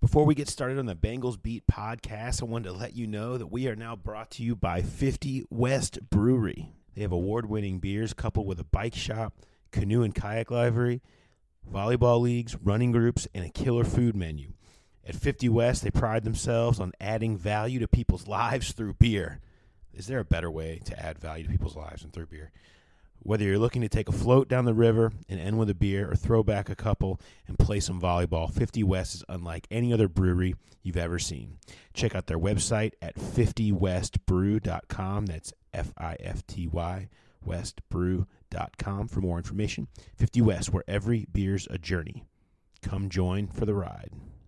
Before we get started on the Bengals Beat podcast, I wanted to let you know that we are now brought to you by 50 West Brewery. They have award-winning beers coupled with a bike shop, canoe and kayak library, volleyball leagues, running groups, and a killer food menu. At 50 West, they pride themselves on adding value to people's lives through beer. Is there a better way to add value to people's lives than through beer? Whether you're looking to take a float down the river and end with a beer or throw back a couple and play some volleyball, 50 West is unlike any other brewery you've ever seen. Check out their website at 50westbrew.com. That's F-I-F-T-Y, westbrew.com for more information. 50 West, where every beer's a journey. Come join for the ride.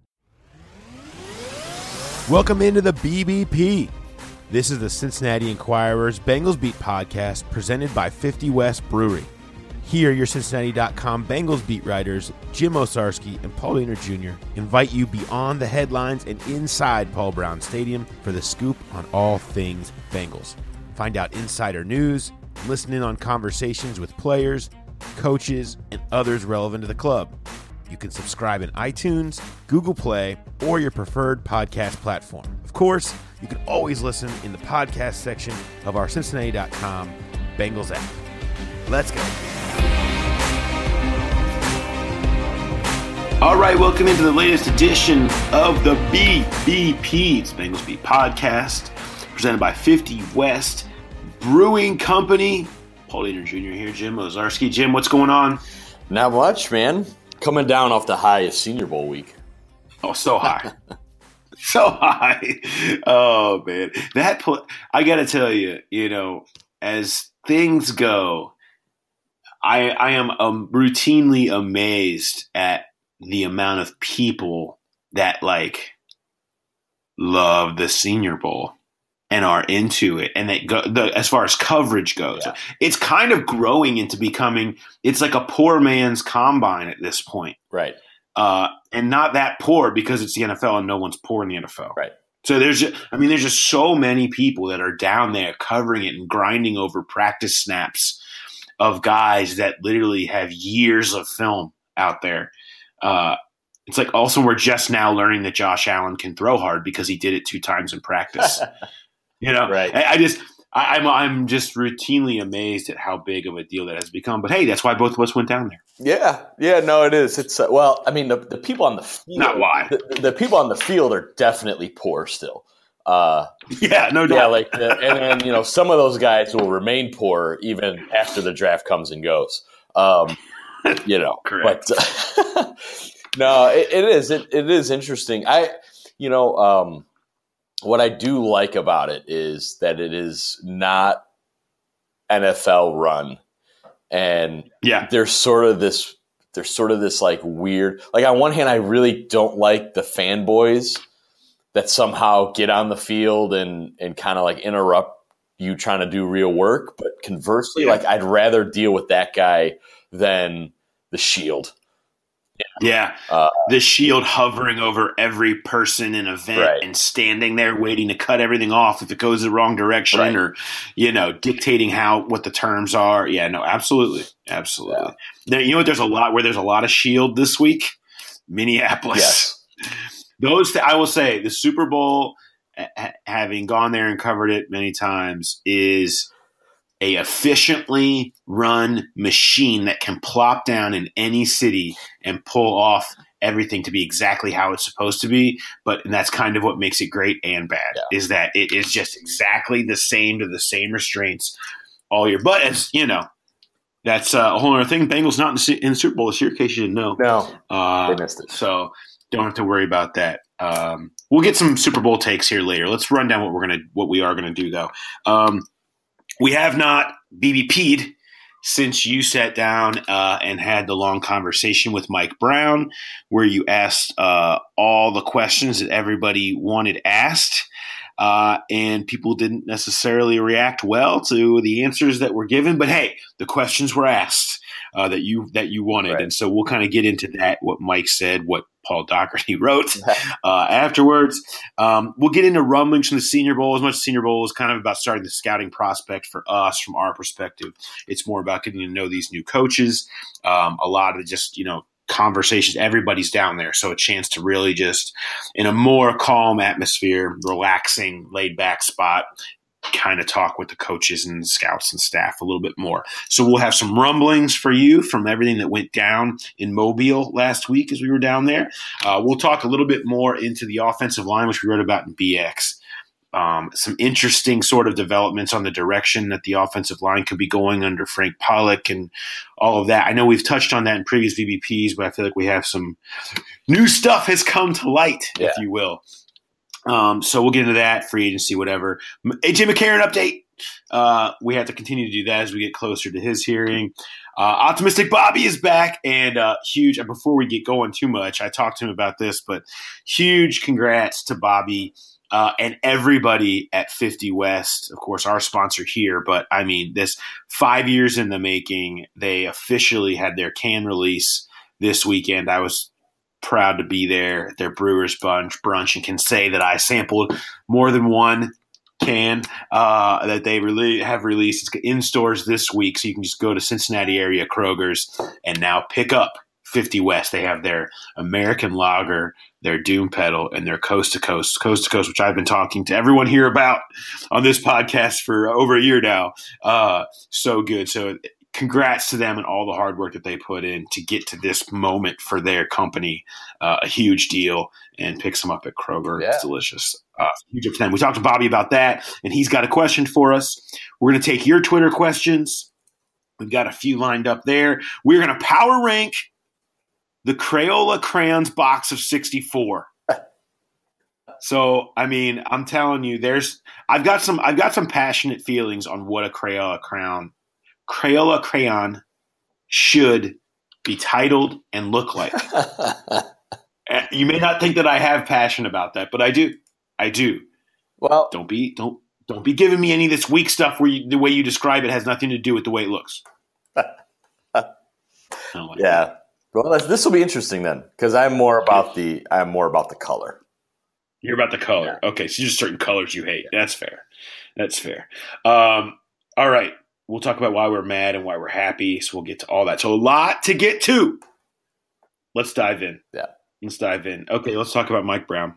Welcome into the BBP. This is the Cincinnati Enquirer's Bengals Beat podcast presented by 50 West Brewery. Here, your Cincinnati.com Bengals beat writers Jim Osarski and Paul Dehner Jr. invite you beyond the headlines and inside Paul Brown Stadium for the scoop on all things Bengals. Find out insider news, listen in on conversations with players, coaches, and others relevant to the club. You can subscribe in iTunes, Google Play, or your preferred podcast platform. Of course, you can always listen in the podcast section of our Cincinnati.com Bengals app. Let's go. All right, welcome into the latest edition of the BBP. It's Bengals Beat podcast, presented by 50 West Brewing Company. Paul Dehner Jr. here, Jim Osarski. Jim, what's going on? Not much, man. Coming down off the high of Senior Bowl week. Oh, so high. So high. Oh, man. I got to tell you, as things go, I am routinely amazed at the amount of people that, love the Senior Bowl and are into it. And as far as coverage goes, It's kind of growing into becoming – it's like a poor man's combine at this point. Right. And not that poor because it's the NFL and no one's poor in the NFL. Right. So there's just so many people that are down there covering it and grinding over practice snaps of guys that literally have years of film out there. It's like also we're just now learning that Josh Allen can throw hard because he did it 2 times in practice. Right. I'm just routinely amazed at how big of a deal that has become. But hey, that's why both of us went down there. Yeah, no, it is. It's the people on the field. Not why. The people on the field are definitely poor still. No doubt. And then some of those guys will remain poor even after the draft comes and goes. Correct. But no, it is. It is interesting. What I do like about it is that it is not NFL run, and there's sort of this weird. On one hand, I really don't like the fanboys that somehow get on the field and kind of interrupt you trying to do real work. But conversely, I'd rather deal with that guy than the Shield. The Shield hovering over every person and event and standing there waiting to cut everything off if it goes the wrong direction or, dictating what the terms are. Yeah, no, absolutely. Absolutely. Yeah. There's a lot of Shield this week? Minneapolis. Yes. I will say the Super Bowl, having gone there and covered it many times, is a efficiently run machine that can plop down in any city and pull off everything to be exactly how it's supposed to be. And that's kind of what makes it great and bad, is that it is just exactly the same to the same restraints all year. But as you know, that's a whole other thing. Bengals not in the Super Bowl this year, in case you didn't know. No, they missed it. So don't have to worry about that. We'll get some Super Bowl takes here later. Let's run down what we are gonna do though. We have not BBP'd since you sat down and had the long conversation with Mike Brown, where you asked all the questions that everybody wanted asked, and people didn't necessarily react well to the answers that were given. But hey, the questions were asked that you wanted, and so we'll kind of get into that. What Mike said, what Paul Daugherty wrote afterwards. We'll get into rumblings from the Senior Bowl. As much as Senior Bowl is kind of about starting the scouting prospect for us from our perspective, it's more about getting to know these new coaches. A lot of just, conversations. Everybody's down there. So a chance to really just, in a more calm atmosphere, relaxing, laid back spot, kind of talk with the coaches and the scouts and staff a little bit more. So we'll have some rumblings for you from everything that went down in Mobile last week as we were down there. We'll talk a little bit more into the offensive line, which we wrote about in BX. Some interesting sort of developments on the direction that the offensive line could be going under Frank Pollock and all of that. I know we've touched on that in previous VBPs, but I feel like we have some new stuff has come to light, if you will. So we'll get into that, free agency, whatever. AJ McCarron update. We have to continue to do that as we get closer to his hearing. Optimistic Bobby is back, and huge. Before we get going too much, I talked to him about this, but huge congrats to Bobby and everybody at 50 West, of course, our sponsor here. But I mean, this 5 years in the making. They officially had their can release this weekend. I was proud to be there at their Brewers brunch and can say that I sampled more than one can that they have released. It's in stores this week, so you can just go to Cincinnati area Kroger's and now pick up 50 West. They have their American Lager, their Doom Pedal, and their Coast to Coast, which I've been talking to everyone here about on this podcast for over a year now. So good. So congrats to them and all the hard work that they put in to get to this moment for their company. A huge deal, and pick some up at Kroger. Yeah. It's delicious. Huge up to them. We talked to Bobby about that, and he's got a question for us. We're going to take your Twitter questions. We've got a few lined up there. We're going to power rank the Crayola crayons box of 64. So, I mean, I'm telling you, I've got some passionate feelings on what a Crayola crayon should be titled and look like. You may not think that I have passion about that, but I do. Well, don't be giving me any of this weak stuff where the way you describe it has nothing to do with the way it looks. Yeah. Well, this will be interesting then, because I'm more about the color. You're about the color. Yeah. Okay, so just certain colors you hate. Yeah. That's fair. All right. We'll talk about why we're mad and why we're happy. So we'll get to all that. So a lot to get to. Let's dive in. Yeah. Let's dive in. Okay, let's talk about Mike Brown.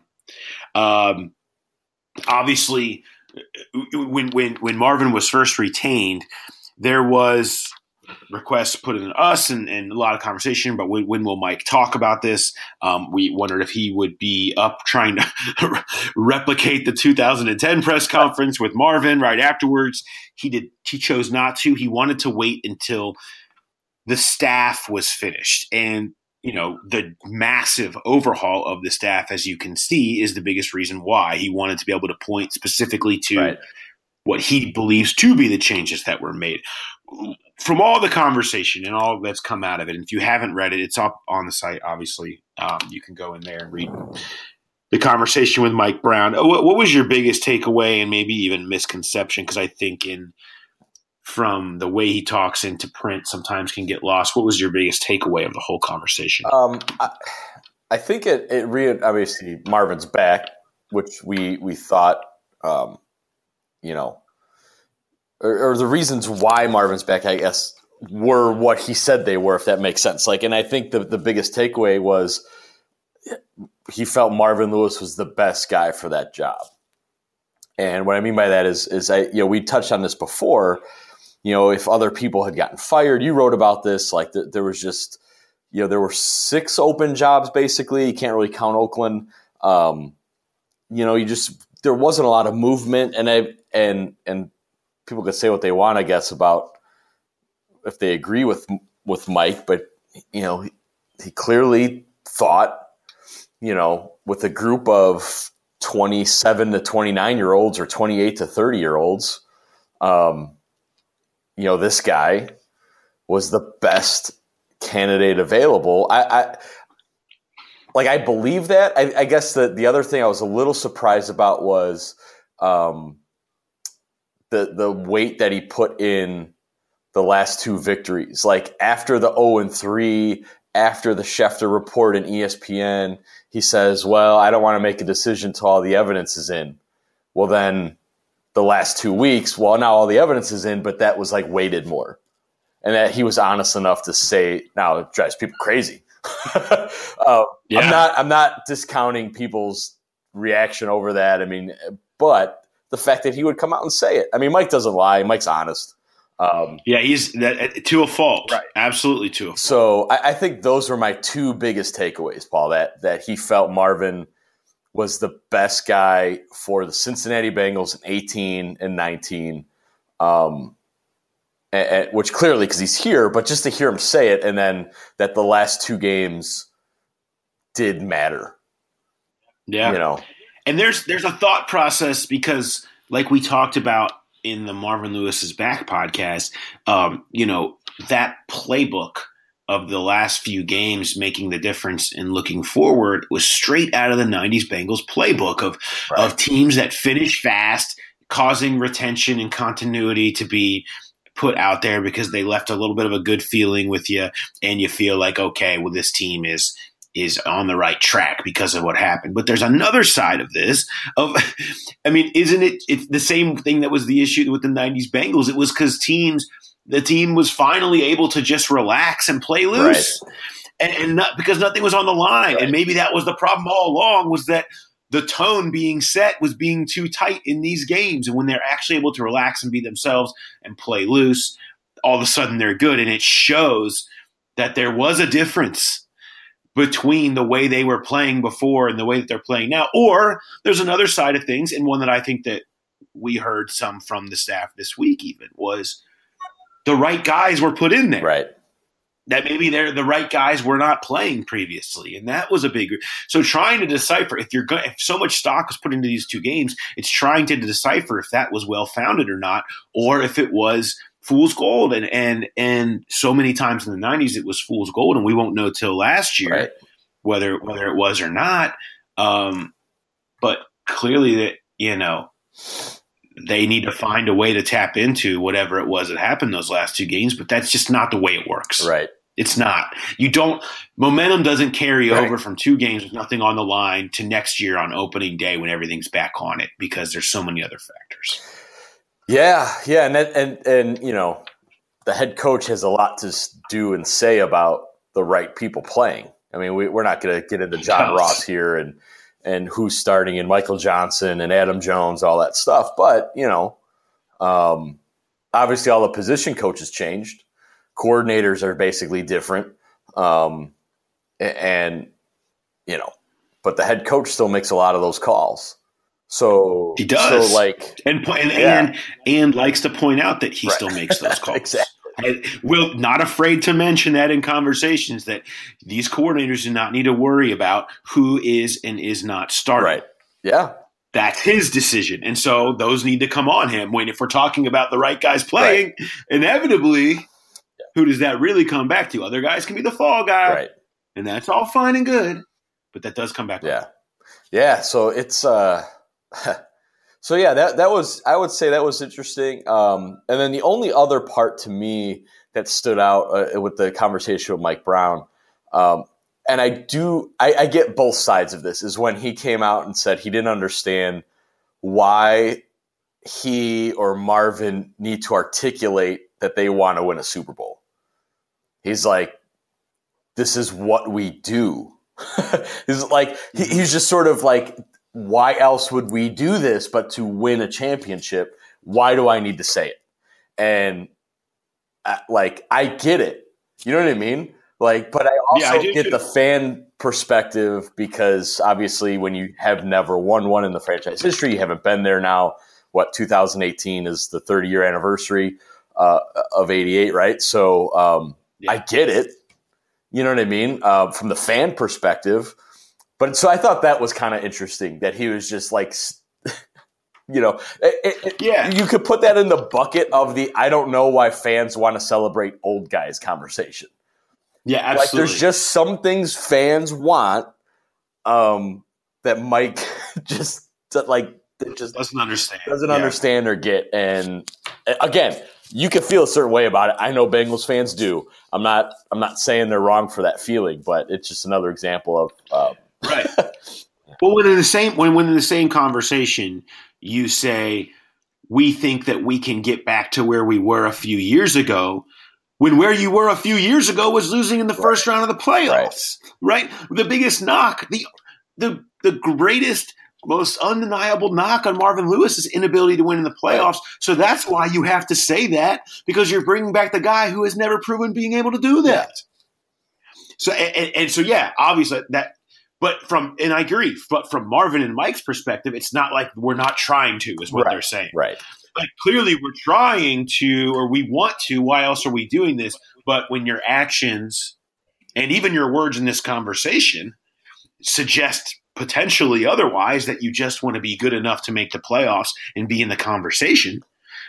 Obviously, when Marvin was first retained, there was requests put in us and a lot of conversation about when will Mike talk about this. We wondered if he would be up trying to replicate the 2010 press conference with Marvin right afterwards. He chose not to. He wanted to wait until the staff was finished. And, the massive overhaul of the staff, as you can see, is the biggest reason why he wanted to be able to point specifically to what he believes to be the changes that were made. From all the conversation and all that's come out of it, and if you haven't read it, it's up on the site, obviously. You can go in there and read the conversation with Mike Brown. What was your biggest takeaway and maybe even misconception? Because I think from the way he talks into print sometimes can get lost. What was your biggest takeaway of the whole conversation? I think it obviously Marvin's back, which we thought, or the reasons why Marvin's back, I guess, were what he said they were, if that makes sense. And I think the biggest takeaway was he felt Marvin Lewis was the best guy for that job. And what I mean by that is we touched on this before. If other people had gotten fired, you wrote about this. There was just, there were 6 open jobs basically. You can't really count Oakland. There wasn't a lot of movement, and people could say what they want, I guess, about if they agree with Mike, but he clearly thought, with a group of 27 to 29-year-olds or 28 to 30-year-olds, this guy was the best candidate available. I believe that. I guess the other thing I was a little surprised about was the weight that he put in the last 2 victories. After the 0-3, after the Schefter report in ESPN, he says, well, I don't want to make a decision until all the evidence is in. Well, then the last 2 weeks, now all the evidence is in, but that was weighted more. And that he was honest enough to say, now it drives people crazy. I'm not discounting people's reaction over that. I mean, but the fact that he would come out and say it. I mean, Mike doesn't lie. Mike's honest. He's to a fault. Right. Absolutely to a fault. So I think those were my two biggest takeaways, Paul, that he felt Marvin was the best guy for the Cincinnati Bengals in 18 and 19, which clearly because he's here, but just to hear him say it, and then that the last two games did matter. Yeah. And there's a thought process because like we talked about in the Marvin Lewis's Back podcast, that playbook of the last few games making the difference in looking forward was straight out of the 90s Bengals playbook of teams that finish fast, causing retention and continuity to be put out there because they left a little bit of a good feeling with you and you feel like, okay, well, this team is on the right track because of what happened. But there's another side of this isn't it's the same thing that was the issue with the 90s Bengals. It was because the team was finally able to just relax and play loose, and not because nothing was on the line. Right. And maybe that was the problem all along, was that the tone being set was being too tight in these games. And when they're actually able to relax and be themselves and play loose, all of a sudden they're good. And it shows that there was a difference between the way they were playing before and the way that they're playing now. Or there's another side of things, and one that I think that we heard some from the staff this week even, was the right guys were put in there. Right. That maybe the right guys were not playing previously. And that was a big – so trying to decipher, if so much stock was put into these two games, it's trying to decipher if that was well-founded or not, or if it was fool's gold. And so many times in the 90s it was fool's gold, and we won't know till last year whether it was or not. But clearly that, they need to find a way to tap into whatever it was that happened those last two games, but that's just not the way it works. Right. It's not. Momentum doesn't carry over from two games with nothing on the line to next year on opening day when everything's back on it, because there's so many other factors. Yeah. Yeah. And the head coach has a lot to do and say about the right people playing. I mean, we're not going to get into John Ross here and who's starting and Michael Johnson and Adam Jones, all that stuff. But, obviously all the position coaches changed. Coordinators are basically different. But the head coach still makes a lot of those calls. So he does. So and likes to point out that he still makes those calls. Exactly. We're not afraid to mention that in conversations, that these coordinators do not need to worry about who is and is not starting. Right. Yeah. That's his decision. And so those need to come on him. If we're talking about the right guys playing, inevitably, who does that really come back to? Other guys can be the fall guy. Right. And that's all fine and good. But that does come back. Yeah. Yeah. So it's that was, I would say that was interesting. And then the only other part to me that stood out with the conversation with Mike Brown, and I get both sides of this, is when he came out and said he didn't understand why he or Marvin need to articulate that they want to win a Super Bowl. He's like, this is what we do. He's just sort of like, why else would we do this but to win a championship? Why do I need to say it? And I get it. You know what I mean? But I also get the fan perspective, because obviously when you have never won one in the franchise history, you haven't been there now. 2018 is the 30-year anniversary of 88, right? So I get it. You know what I mean? From the fan perspective. But so I thought that was kind of interesting that he was just like, you could put that in the bucket of the I don't know why fans want to celebrate old guys conversation. Yeah, absolutely. There's just some things fans want that Mike just doesn't understand or get. And again, you can feel a certain way about it. I know Bengals fans do. I'm not saying they're wrong for that feeling, but it's just another example of right. Well, when in the same conversation you say we think that we can get back to where we were a few years ago, when where you were a few years ago was losing in the first round of the playoffs, right? The biggest knock, the greatest, most undeniable knock on Marvin Lewis is inability to win in the playoffs. Right. So that's why you have to say that, because you're bringing back the guy who has never proven being able to do that. So so yeah, obviously that. And I agree. But from Marvin and Mike's perspective, it's not like we're not trying to, is what they're saying. Right. Like clearly we're trying to, or we want to. Why else are we doing this? But when your actions and even your words in this conversation suggest potentially otherwise, that you just want to be good enough to make the playoffs and be in the conversation,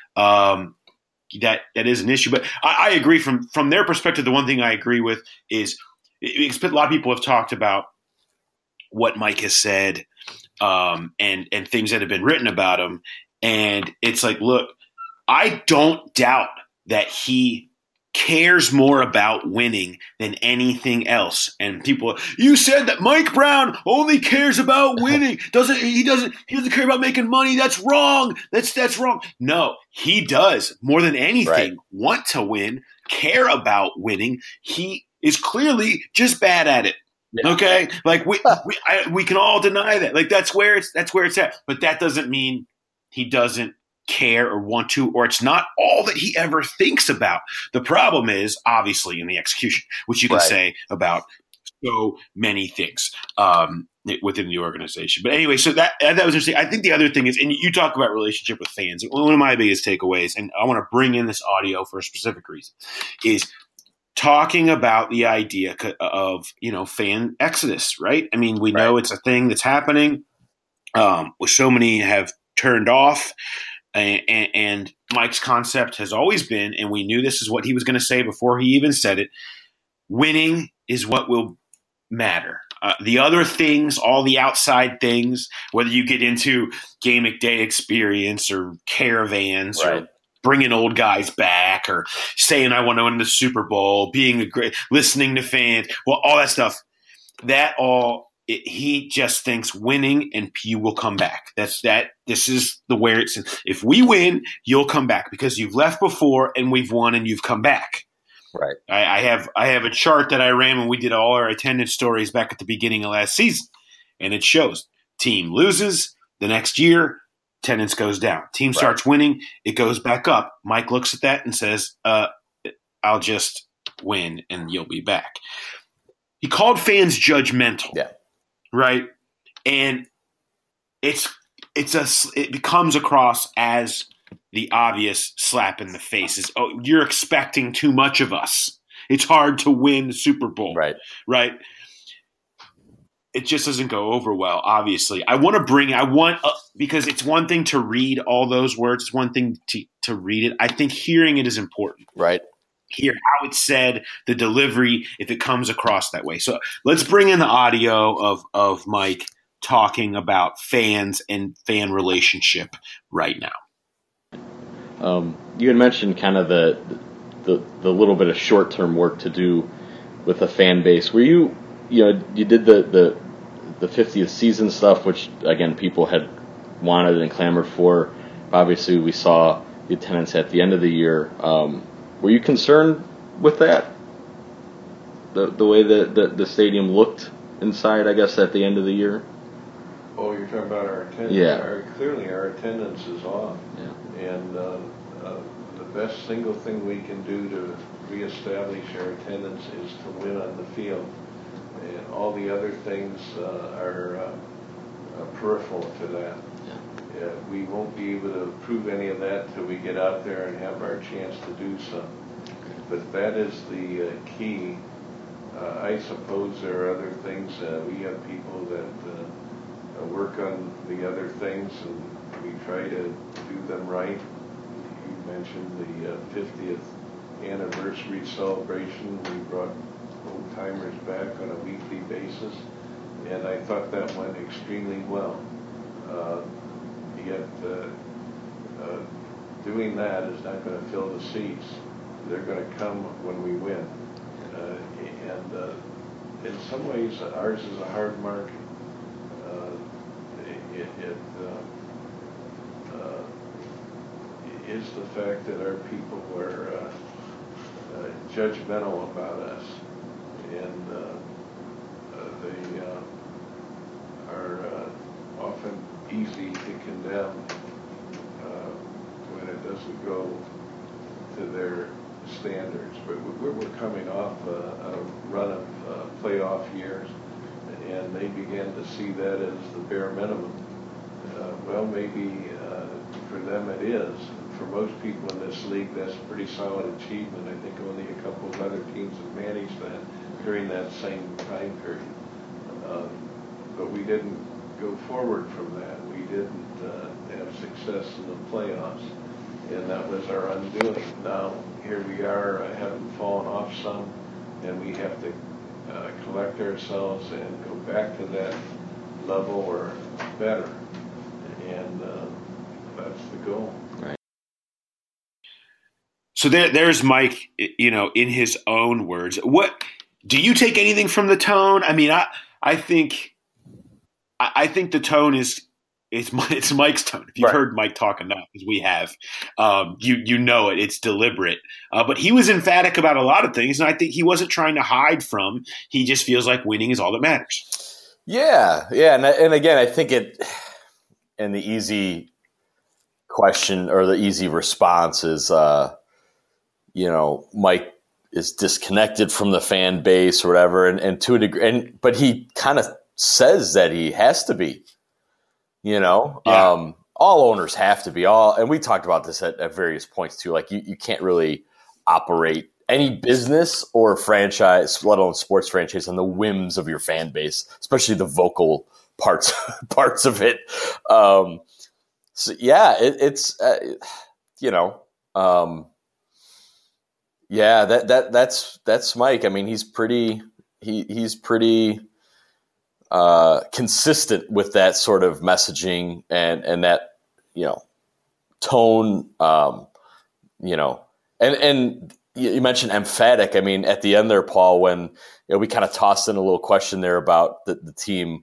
that is an issue. But I agree from their perspective. The one thing I agree with is a lot of people have talked about what Mike has said, and things that have been written about him. And it's like, look, I don't doubt that he cares more about winning than anything else. And people, you said that Mike Brown only cares about winning. He doesn't care about making money. That's wrong. That's wrong. No, he does more than anything want to win, care about winning. He is clearly just bad at it. Yeah. Okay, like we can all deny that. Like that's where it's at. But that doesn't mean he doesn't care or want to, or it's not all that he ever thinks about. The problem is obviously in the execution, which you can say about so many things within the organization. But anyway, so that was interesting. I think the other thing is, and you talk about relationship with fans. One of my biggest takeaways, and I want to bring in this audio for a specific reason, is talking about the idea of, fan exodus, right? I mean, we know it's a thing that's happening. So many have turned off, and Mike's concept has always been, and we knew this is what he was going to say before he even said it, winning is what will matter. The other things, all the outside things, whether you get into game day experience or caravans or bringing old guys back or saying I want to win the Super Bowl, being listening to fans, well, all that stuff, he just thinks winning and you will come back. This is where it's, if we win, you'll come back because you've left before and we've won and you've come back. Right. I have a chart that I ran when we did all our attendance stories back at the beginning of last season, and it shows team loses the next year. Attendance goes down. Team starts winning. It goes back up. Mike looks at that and says, I'll just win and you'll be back. He called fans judgmental. Yeah. Right. And it comes across as the obvious slap in the face is, oh, you're expecting too much of us. It's hard to win the Super Bowl. Right. Right. It just doesn't go over well, obviously. Because it's one thing to read all those words. It's one thing to read it. I think hearing it is important. Right. Hear how it's said, the delivery, if it comes across that way. So let's bring in the audio of Mike talking about fans and fan relationship right now. You had mentioned kind of the little bit of short-term work to do with the fan base. Were you did the 50th season stuff, which again people had wanted and clamored for. Obviously, we saw the attendance at the end of the year. Were you concerned with that? The way that the stadium looked inside, I guess, at the end of the year? Oh, you're talking about our attendance? Yeah. Clearly, our attendance is off. Yeah. And the best single thing we can do to reestablish our attendance is to win on the field. And all the other things are peripheral to that. Yeah. We won't be able to prove any of that till we get out there and have our chance to do so. But that is the key. I suppose there are other things. We have people that work on the other things, and we try to do them right. You mentioned the 50th anniversary celebration. We brought old-timers back on a weekly basis, and I thought that went extremely well. Yet doing that is not going to fill the seats. They're going to come when we win. And in some ways, ours is a hard market. It is the fact that our people are judgmental about us, and they are often easy to condemn when it doesn't go to their standards. But we're coming off a run of playoff years, and they began to see that as the bare minimum. Well, maybe for them it is. For most people in this league, that's a pretty solid achievement. I think only a couple of other teams have managed that during that same time period. But we didn't go forward from that. We didn't have success in the playoffs, and that was our undoing. Now, here we are, having fallen off some, and we have to collect ourselves and go back to that level or better. And that's the goal. Right. So there's Mike, in his own words. What do you take anything from the tone? I mean, I think the tone it's Mike's tone. If you've heard Mike talk enough, as we have, you know it. It's deliberate. But he was emphatic about a lot of things, and I think he wasn't trying to hide from. He just feels like winning is all that matters. Yeah, and again, I think and the easy question or the easy response is, Mike is disconnected from the fan base or whatever, and to a degree, but he kind of says that he has to be. All owners have to be and we talked about this at various points too. Like you can't really operate any business or franchise, let alone sports franchise, on the whims of your fan base, especially the vocal parts of it. So yeah, it's that's Mike. I mean, he's pretty consistent with that sort of messaging and that, tone, and you mentioned emphatic. I mean, at the end there, Paul, when we kind of tossed in a little question there about the team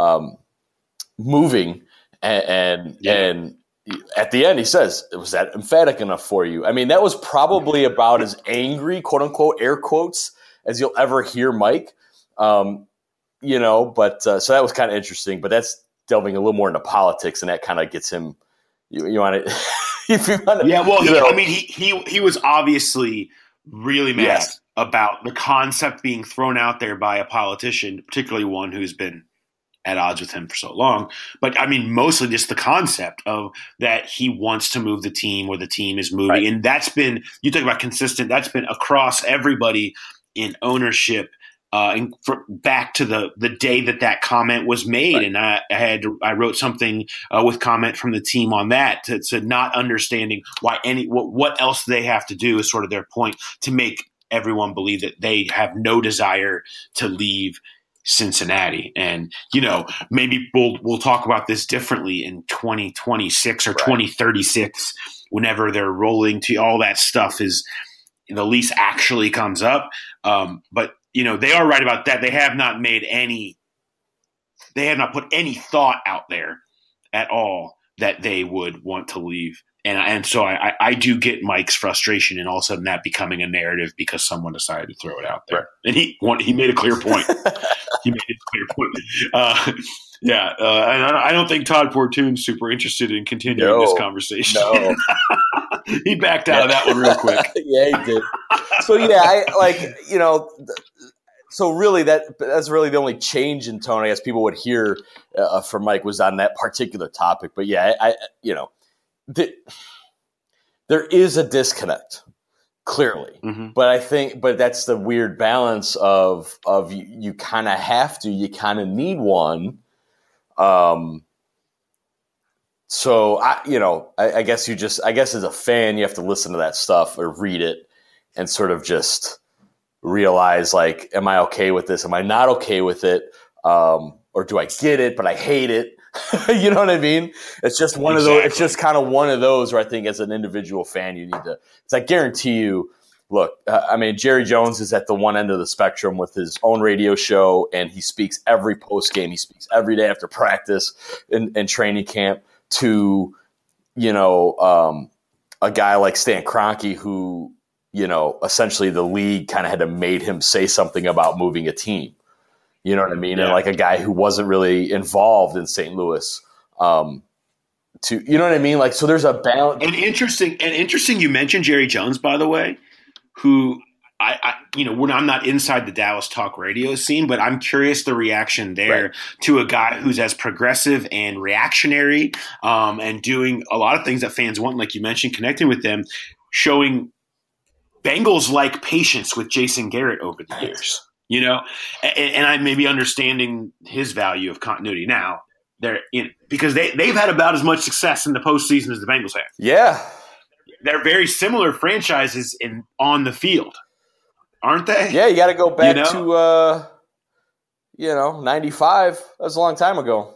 moving and at the end he says, was that emphatic enough for you? I mean, that was probably about as angry, quote unquote, air quotes, as you'll ever hear Mike. But so that was kind of interesting, but that's delving a little more into politics, and that kind of gets him. You want to, if you want to, yeah. Well, he was obviously really mad about the concept being thrown out there by a politician, particularly one who's been at odds with him for so long. But I mean, mostly just the concept of that he wants to move the team or the team is moving, right. And that's been, you talk about consistent. That's been across everybody in ownership. And back to the day that comment was made, right. And I wrote something with comment from the team on that to not understanding why what else they have to do is sort of their point to make everyone believe that they have no desire to leave Cincinnati. And maybe we'll talk about this differently in 2026 or 2036 whenever they're rolling to all that stuff is the lease actually comes up, but. They are right about that. They have not put any thought out there at all that they would want to leave. And so I do get Mike's frustration and all of a sudden that becoming a narrative because someone decided to throw it out there. Right. And he made a clear point. And I don't think Todd Fortune's super interested in continuing this conversation. No. He backed out of that one real quick. Yeah, he did. So so really that's really the only change in tone I guess people would hear from Mike was on that particular topic. But yeah, there is a disconnect clearly, but that's the weird balance of you kind of have to, you kind of need one. So I guess as a fan, you have to listen to that stuff or read it and sort of just realize, like, am I okay with this? Am I not okay with it? Or do I get it, but I hate it? You know what I mean? It's just one of those. It's just kind of one of those where I think as an individual fan, you need to, because I guarantee you, look, Jerry Jones is at the one end of the spectrum with his own radio show, and he speaks every post game. He speaks every day after practice and training camp to, a guy like Stan Kroenke who essentially the league kind of had to made him say something about moving a team. You know what I mean? Yeah. And like a guy who wasn't really involved in St. Louis, you know what I mean? Like, so there's a balance. And interesting. You mentioned Jerry Jones, by the way, who I'm not inside the Dallas talk radio scene, but I'm curious the reaction there to a guy who's as progressive and reactionary, and doing a lot of things that fans want, like you mentioned, connecting with them, showing Bengals-like patience with Jason Garrett over the years. And I may be understanding his value of continuity now. Because they've had about as much success in the postseason as the Bengals have. Yeah, they're very similar franchises on the field, aren't they? Yeah, you got to go back to 95. That was a long time ago.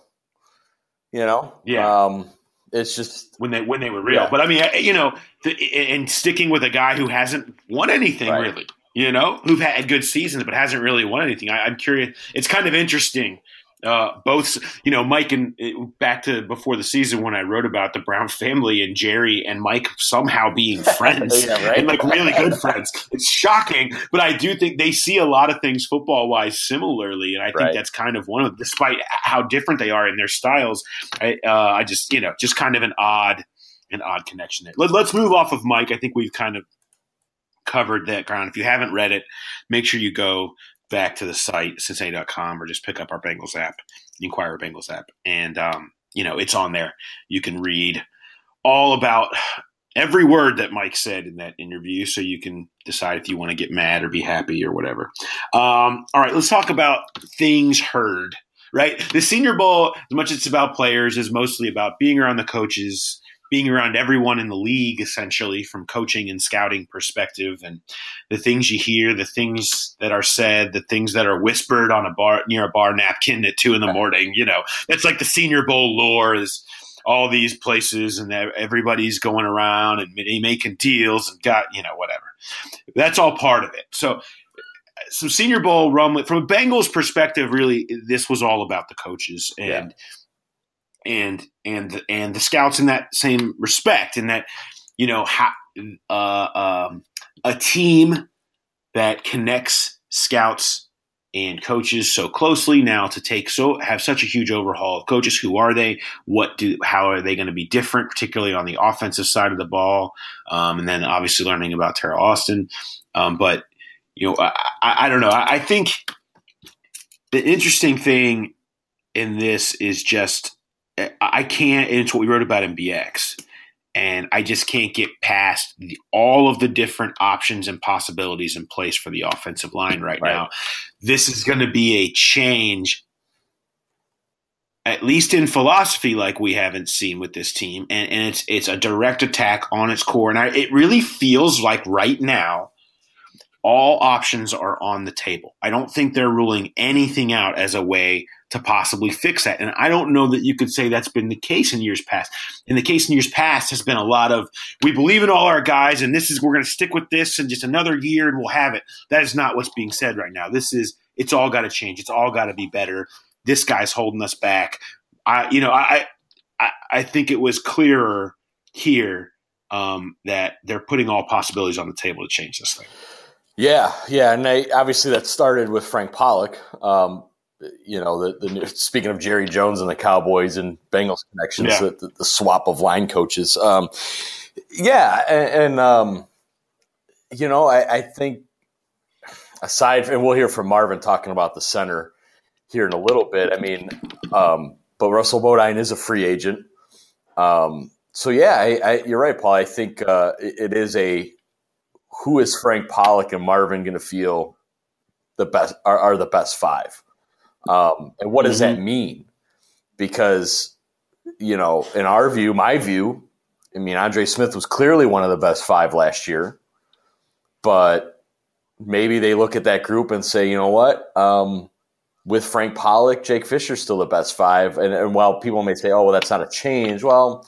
Yeah. It's just when they were real. Yeah. But I mean, and sticking with a guy who hasn't won anything really. Who've had good seasons but hasn't really won anything. I'm curious. It's kind of interesting. Both, Mike and back to before the season when I wrote about the Brown family and Jerry and Mike somehow being friends and like really good friends. It's shocking, but I do think they see a lot of things football wise similarly. And I think that's kind of one of, despite how different they are in their styles, I just, just kind of an odd connection there. Let's move off of Mike. I think we've kind of covered that ground. If you haven't read it, make sure you go back to the site, Cincinnati.com, or just pick up our Bengals app, the Inquirer Bengals app. And, it's on there. You can read all about every word that Mike said in that interview, so you can decide if you want to get mad or be happy or whatever. All right, let's talk about things heard, right? The Senior Bowl, as much as it's about players, is mostly about being around the coaches, being around everyone in the league, essentially, from coaching and scouting perspective, and the things you hear, the things that are said, the things that are whispered on near a bar napkin at 2 a.m. That's like the Senior Bowl lore, is all these places and everybody's going around and making deals and whatever. That's all part of it. So some Senior Bowl rumbling from a Bengals perspective, really, this was all about the coaches and the scouts in that same respect, in that, a team that connects scouts and coaches so closely now to have such a huge overhaul of coaches. Who are they? How are they going to be different, particularly on the offensive side of the ball? And then obviously learning about Teryl Austin. But I don't know. I think the interesting thing in this is just, I can't, and it's what we wrote about in BX, and I just can't get past all of the different options and possibilities in place for the offensive line right now. This is going to be a change, at least in philosophy, like we haven't seen with this team, and it's a direct attack on its core. And it really feels like right now all options are on the table. I don't think they're ruling anything out as a way to possibly fix that. And I don't know that you could say that's been the case in years past. And the case in years past has been a lot of, we believe in all our guys and we're going to stick with this and just another year and we'll have it. That is not what's being said right now. It's all got to change. It's all got to be better. This guy's holding us back. I think it was clearer here that they're putting all possibilities on the table to change this thing. Yeah, and obviously that started with Frank Pollock. Speaking of Jerry Jones and the Cowboys and Bengals connections, the swap of line coaches. I think aside, and we'll hear from Marvin talking about the center here in a little bit. I mean, but Russell Bodine is a free agent. You're right, Paul. I think it is who is Frank Pollock and Marvin going to feel the best are the best five? And what does that mean? Because, in my view, I mean, Andre Smith was clearly one of the best five last year, but maybe they look at that group and say, you know what, with Frank Pollock, Jake Fisher's still the best five. And while people may say, oh, well, that's not a change. Well,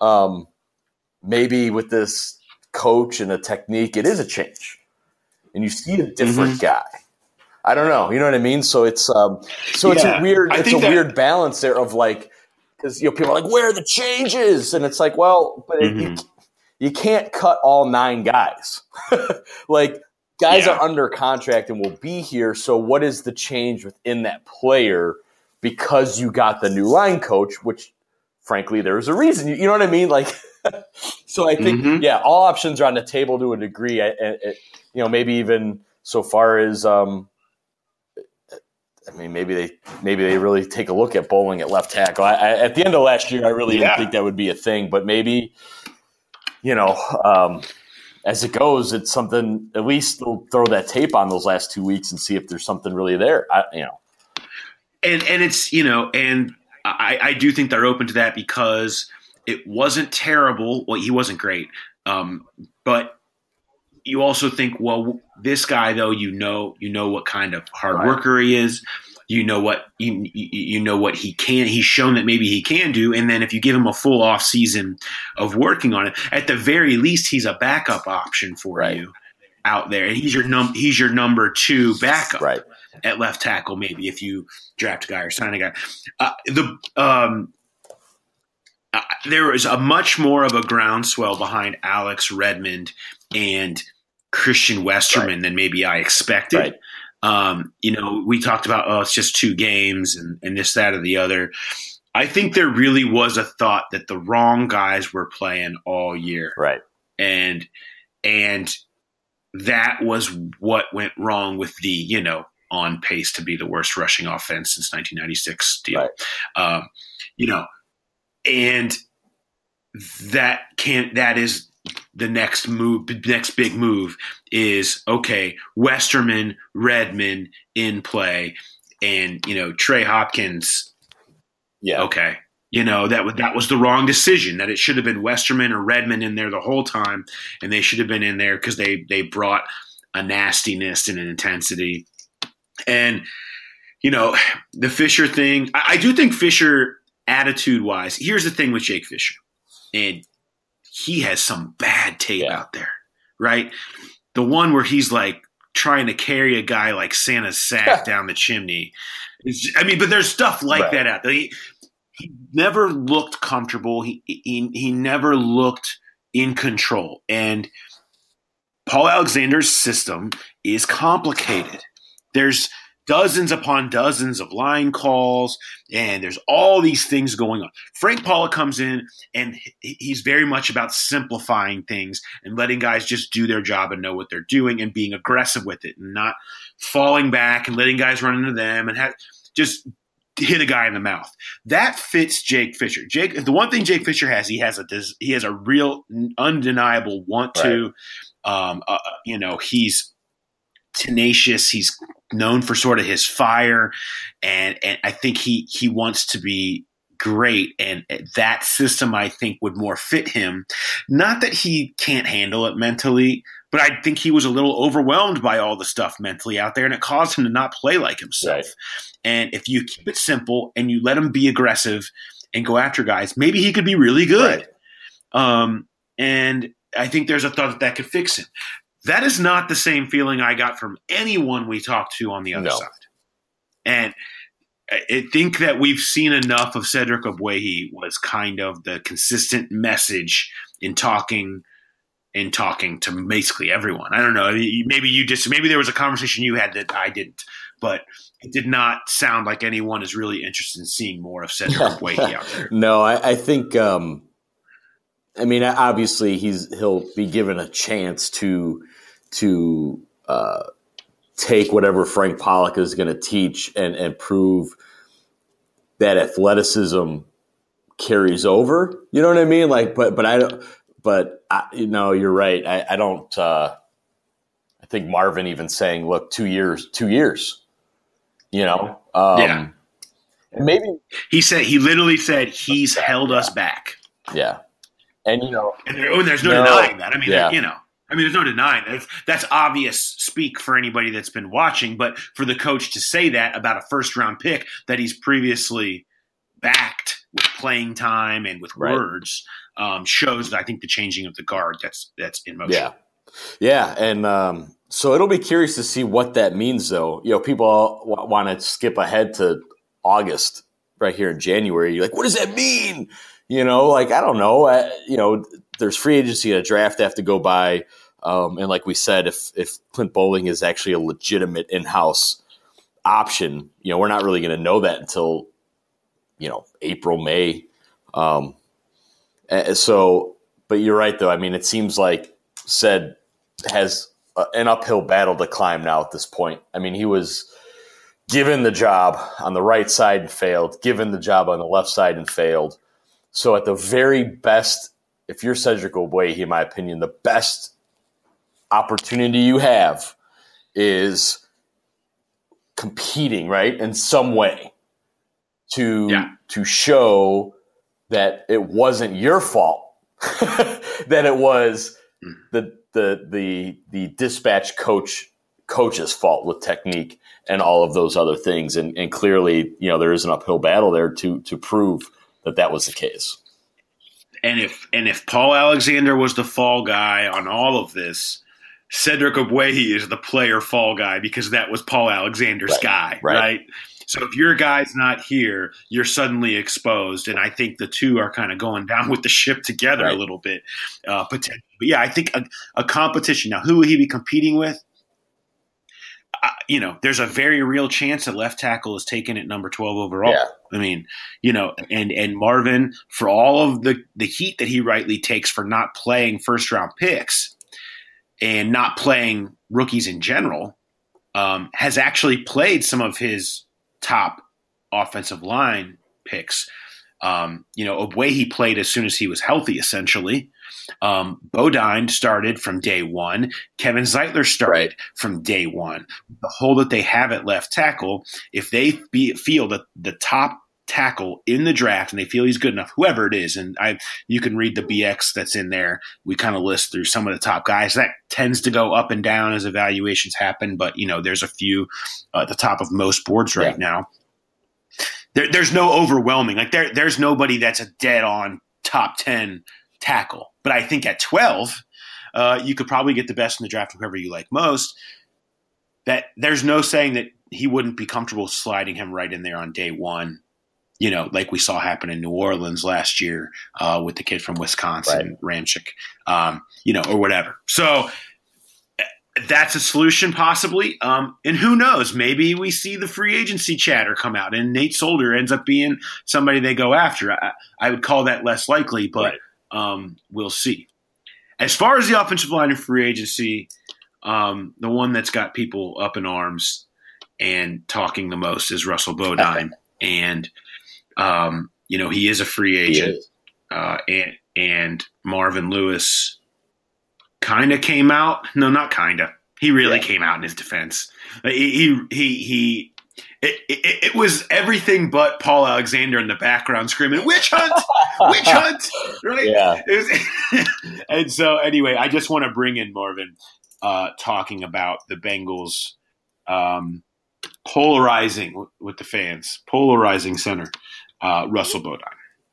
maybe with this coach and a technique, it is a change, and you see a different guy. I don't know, you know what I mean? So it's a weird balance there of like, because people are like, where are the changes? And it's like, well, but you can't cut all 9 guys. Like, guys are under contract and will be here. So what is the change within that player because you got the new line coach, which frankly, there's a reason. You know what I mean? Like, so I think, all options are on the table to a degree. Maybe even so far as, maybe they really take a look at Bowling at left tackle. At the end of last year, I really didn't think that would be a thing, but maybe, as it goes, it's something. At least they'll throw that tape on those last 2 weeks and see if there's something really there. And it's and I do think they're open to that because it wasn't terrible. Well, he wasn't great, but you also think, well, this guy though, you know what kind of hard worker he is. You know what what he can. He's shown that maybe he can do, and then if you give him a full off season of working on it, at the very least, he's a backup option for you out there, and he's your number 2 backup at left tackle. Maybe if you draft a guy or sign a guy, there was a much more of a groundswell behind Alex Redmond and Christian Westerman than maybe I expected. We talked about, it's just 2 games and this, that, or the other. I think there really was a thought that the wrong guys were playing all year. And that was what went wrong with the, on pace to be the worst rushing offense since 1996 deal. And that is the next move. The next big move is, okay, Westerman, Redmond in play, and Trey Hopkins. Okay, that was the wrong decision. That it should have been Westerman or Redmond in there the whole time, and they should have been in there because they brought a nastiness and an intensity. And the Fisher thing, I do think Fisher, attitude wise, here's the thing with Jake Fisher, and he has some bad tape out there, right? The one where he's like trying to carry a guy like Santa's sack down the chimney. But there's stuff like that out there. He never looked comfortable. He never looked in control. And Paul Alexander's system is complicated. There's dozens upon dozens of line calls, and there's all these things going on. Frank Pollack comes in, and he's very much about simplifying things and letting guys just do their job and know what they're doing and being aggressive with it and not falling back and letting guys run into them and just hit a guy in the mouth. That fits Jake Fisher. The one thing Jake Fisher has, he has a real undeniable want to. He's tenacious. He's known for sort of his fire, and I think he wants to be great, and that system I think would more fit him. Not that he can't handle it mentally, but I think he was a little overwhelmed by all the stuff mentally out there, and it caused him to not play like himself. And if you keep it simple and you let him be aggressive and go after guys, maybe he could be really good. And I think there's a thought that could fix him. That is not the same feeling I got from anyone we talked to on the other side. And I think that we've seen enough of Cedric Ogbuehi was kind of the consistent message in talking to basically everyone. I don't know. Maybe there was a conversation you had that I didn't, but it did not sound like anyone is really interested in seeing more of Cedric Ogbuehi out there. No, I think obviously he'll be given a chance to take whatever Frank Pollack is going to teach and prove that athleticism carries over. You know what I mean? Like, but I don't. But you're right. I don't. I think Marvin even saying, "Look, 2 years." Maybe he literally said he's held us back. Yeah. And there's no denying that. There's no denying that. That's obvious speak for anybody that's been watching. But for the coach to say that about a first-round pick that he's previously backed with playing time and with words shows that I think the changing of the guard that's in motion. Yeah, and so it'll be curious to see what that means, though. People want to skip ahead to August right here in January. You're like, what does that mean? I don't know. there's free agency and a draft have to go by. And like we said, if Clint Boling is actually a legitimate in-house option, we're not really going to know that until, April, May. But you're right, though. I mean, it seems like Ced has an uphill battle to climb now at this point. I mean, he was given the job on the right side and failed, given the job on the left side and failed. So at the very best, if you're Cedric Ogbuehi, in my opinion, the best opportunity you have is competing, right, in some way to show that it wasn't your fault, that it was the dispatch coach's fault with technique and all of those other things. And clearly, there is an uphill battle there to prove that was the case. And if Paul Alexander was the fall guy on all of this, Cedric Ogbuehi is the player fall guy because that was Paul Alexander's guy, right? So if your guy's not here, you're suddenly exposed. And I think the two are kind of going down with the ship together a little bit, potentially. But yeah, I think a competition. Now, who will he be competing with? There's a very real chance that left tackle is taken at number 12 overall. Yeah. I mean, and Marvin, for all of the heat that he rightly takes for not playing first round picks and not playing rookies in general, has actually played some of his top offensive line picks. Ogbuehi played as soon as he was healthy, essentially. Bodine started from day one. Kevin Zeitler started from day one. The hole that they have at left tackle, if they feel that the top tackle in the draft and they feel he's good enough, whoever it is, and you can read the BX that's in there. We kind of list through some of the top guys. That tends to go up and down as evaluations happen, but there's a few at the top of most boards right now. There's no overwhelming. Like there's nobody that's a dead on top 10 tackle. But I think at 12, you could probably get the best in the draft, whoever you like most. That there's no saying that he wouldn't be comfortable sliding him right in there on day one. Like we saw happen in New Orleans last year with the kid from Wisconsin, Ramczyk, or whatever. So that's a solution possibly. And who knows? Maybe we see the free agency chatter come out and Nate Solder ends up being somebody they go after. I would call that less likely, but we'll see. As far as the offensive line of free agency, the one that's got people up in arms and talking the most is Russell Bodine. And he is a free agent, and Marvin Lewis kind of came out. No, not kind of. He really came out in his defense. It was everything but Paul Alexander in the background screaming, "Witch hunt! Witch hunt!" Right? Yeah. And so anyway, I just want to bring in Marvin talking about the Bengals polarizing with the fans, polarizing center. Russell Bodine.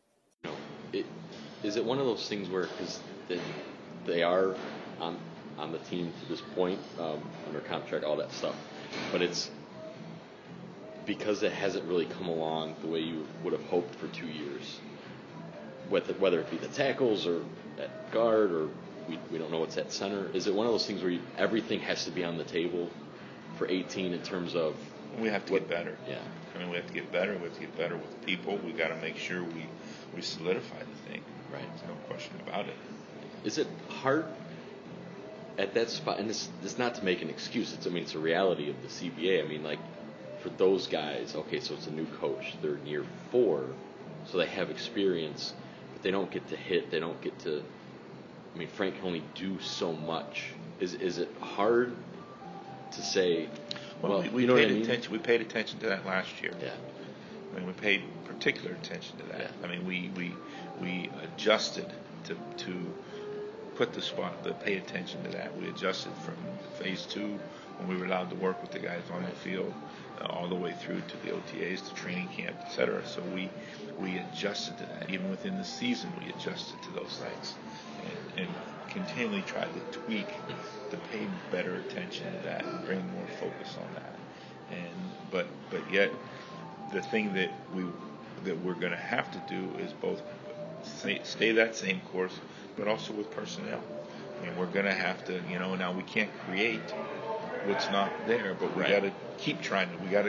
Is it one of those things where because they are on the team to this point under contract, all that stuff, but it's because it hasn't really come along the way you would have hoped for 2 years, whether it be the tackles or at guard or we don't know what's at center. Is it one of those things where everything has to be on the table for 18 in terms of we have to get better. Yeah. I mean, we have to get better. We have to get better with people. We got to make sure we solidify the thing. Right. There's no question about it. Is it hard at that spot? And it's not to make an excuse. It's a reality of the CBA. I mean, like for those guys, okay, so it's a new coach. They're in year 4, so they have experience, but they don't get to hit. They don't get to. I mean, Frank can only do so much. Is it hard to say? Well, we paid attention. We paid attention to that last year. Yeah. I mean, we paid particular attention to that. Yeah. I mean, we adjusted to put pay attention to that. We adjusted from phase 2 when we were allowed to work with the guys on the field all the way through to the OTAs, to training camp, etc. So we adjusted to that. Even within the season, we adjusted to those things and continually tried to tweak to pay better attention to that and bring more focus on that. But yet the thing that we're going to have to do is both stay that same course, but also with personnel. I mean, we're going to have to, now we can't create what's not there, but we got to keep trying. We got to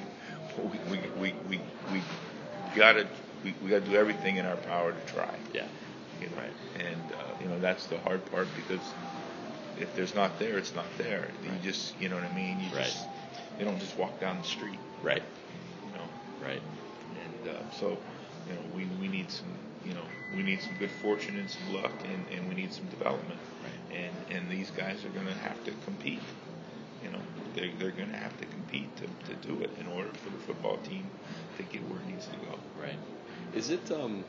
we got to do everything in our power to try. Yeah. Right. And that's the hard part, because if there's not there, it's not there. You just, you know what I mean? You don't just walk down the street. Right. Right. And so, we need some, we need some good fortune and some luck, and we need some development. Right. And these guys are going to have to compete. They're going to have to compete to do it in order for the football team to get where it needs to go. Right. Is it,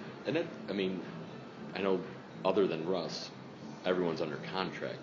I know other than Russ, everyone's under contract.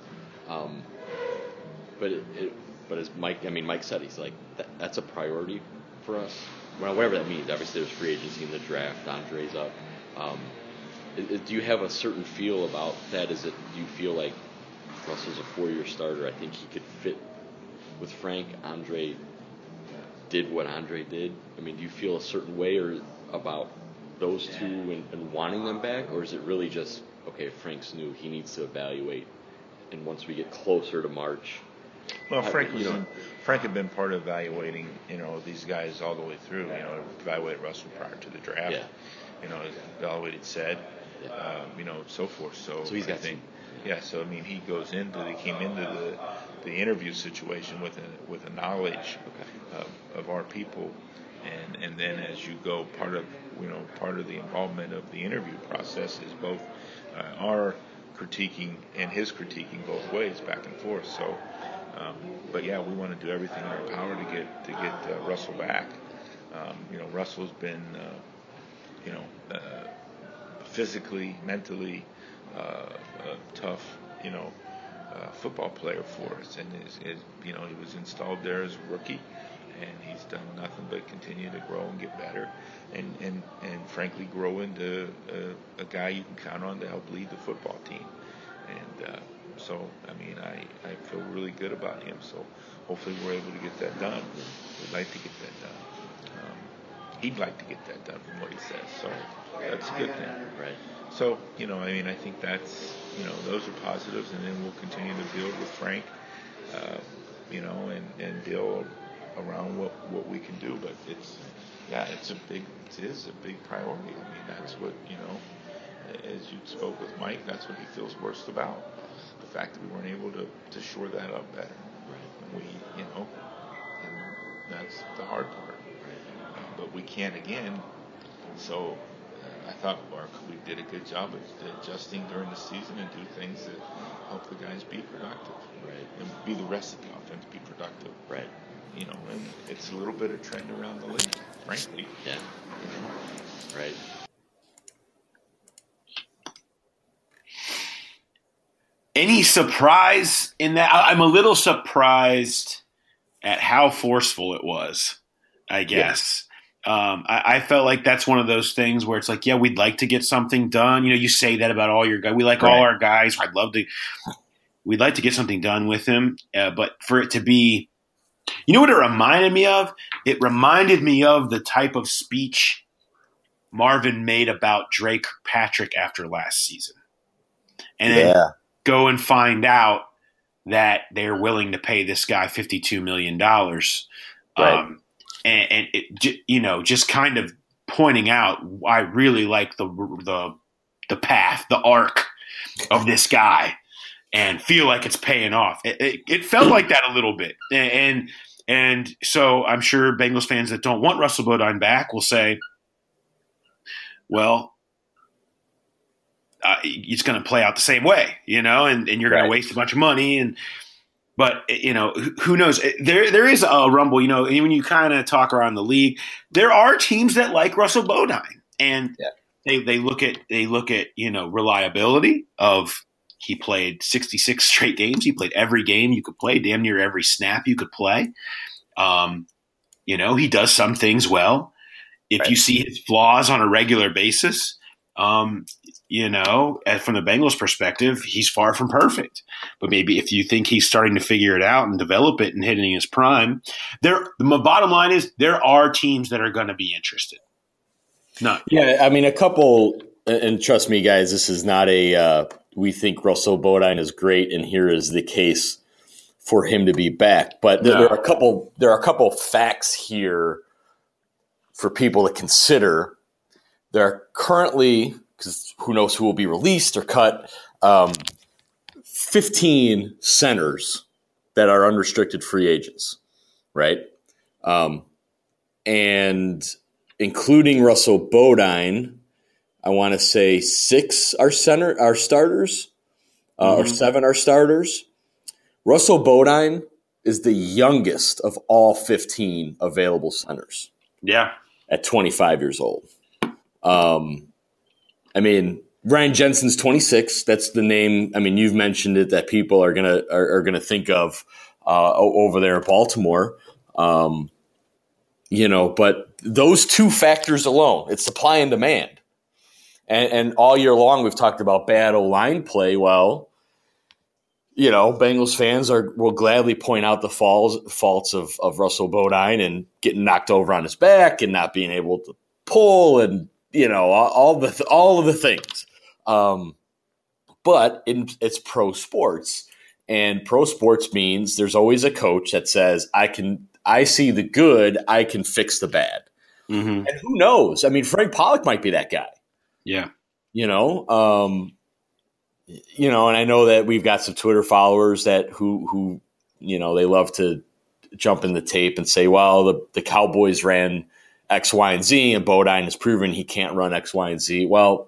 But as Mike said, he's like, that's a priority for us. Well, whatever that means. Obviously, there's free agency in the draft. Andre's up. Do you have a certain feel about that? Do you feel like Russell's a 4-year starter? I think he could fit with Frank. Andre did what Andre did. I mean, do you feel a certain way about those two and wanting them back? Or is it really just, okay, Frank's new, he needs to evaluate, and once we get closer to March... Well, Frank had been part of evaluating, these guys all the way through. Evaluated Russell prior to the draft. Yeah. Evaluated said, so forth. So he's got So he came into the interview situation with a knowledge of our people, and then as you go, part of the involvement of the interview process is both our critiquing and his critiquing both ways, back and forth. So. But we want to do everything in our power to get Russell back. Russell's been, physically, mentally, a tough, football player for us, and he was installed there as a rookie, and he's done nothing but continue to grow and get better, and frankly grow into a guy you can count on to help lead the football team, and. So, I feel really good about him. So, hopefully we're able to get that done. We'd like to get that done. He'd like to get that done from what he says. So, that's a good thing. Right. So, I think that's, those are positives. And then we'll continue to build with Frank, and build around what we can do. But it is a big priority. That's what, as you spoke with Mike, that's what he feels worst about. The fact that we weren't able to shore that up better. Right. And that's the hard part. But we can't again. So I thought we did a good job of adjusting during the season and do things that help the guys be productive. Right. And be the rest of the offense be productive. Right. And it's a little bit of trend around the league, frankly. Yeah. Right. Any surprise in that? I'm a little surprised at how forceful it was, I guess. Yeah. I felt like that's one of those things where it's like, we'd like to get something done. You say that about all your guys. We like all our guys. We'd like to get something done with them. But for it to be, what it reminded me of? It reminded me of the type of speech Marvin made about Drake Patrick after last season. And then go and find out that they're willing to pay this guy $52 million. Right. And it, just kind of pointing out, I really like the path, the arc of this guy, and feel like it's paying off. It felt like that a little bit. And so I'm sure Bengals fans that don't want Russell Bodine back will say, well, it's going to play out the same way, and you're going to waste a bunch of money. But who knows? There is a rumble, when you kind of talk around the league, there are teams that like Russell Bodine, and they look at reliability of, he played 66 straight games. He played every game you could play, damn near every snap you could play. He does some things well. If you see his flaws on a regular basis, from the Bengals perspective, he's far from perfect. But maybe if you think he's starting to figure it out and develop it and hitting his prime, the bottom line is there are teams that are going to be interested. A couple, and trust me, guys, this is not a we think Russell Bodine is great, and here is the case for him to be back. But there are a couple facts here for people to consider. There are currently, because who knows who will be released or cut, 15 centers that are unrestricted free agents, right? And including Russell Bodine, I want to say 6 are starters, or 7 are starters. Russell Bodine is the youngest of all 15 available centers. Yeah. At 25 years old. I mean, Ryan Jensen's 26. That's the name. I mean, you've mentioned it that people are gonna think of over there in Baltimore. But those 2 factors alone, it's supply and demand. And all year long, we've talked about bad O-line play. Well, Bengals fans will gladly point out the faults of Russell Bodine and getting knocked over on his back and not being able to pull and, all of the things. But it's pro sports, and pro sports means there's always a coach that says, I see the good, I can fix the bad. Mm-hmm. And who knows? I mean, Frank Pollock might be that guy. Yeah. And I know that we've got some Twitter followers that who they love to jump in the tape and say, well, the Cowboys ran X, Y, and Z, and Bodine has proven he can't run X, Y, and Z. Well,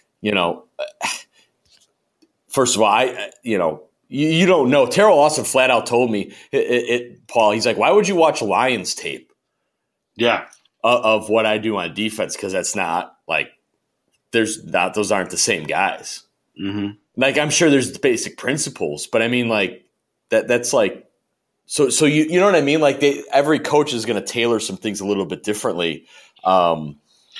first of all, you don't know. Terrell Austin flat out told me, Paul, he's like, why would you watch Lions tape? Yeah. Of what I do on defense, because that's not like those aren't the same guys. Mm-hmm. Like, I'm sure there's basic principles, but I mean, like that's like so you know what I mean? Like every coach is going to tailor some things a little bit differently, and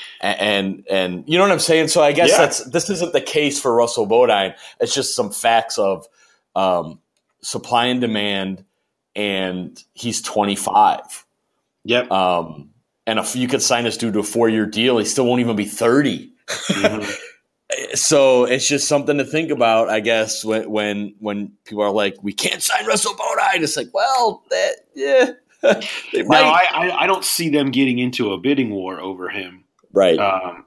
you know what I'm saying. So I guess this isn't the case for Russell Bodine. It's just some facts of supply and demand, and he's 25. Yep. And if you could sign this dude to a 4-year deal, he still won't even be 30. Mm-hmm. So it's just something to think about, I guess, when people are like, we can't sign Russell Bodine. It's like, well, they might. No, I don't see them getting into a bidding war over him. Right.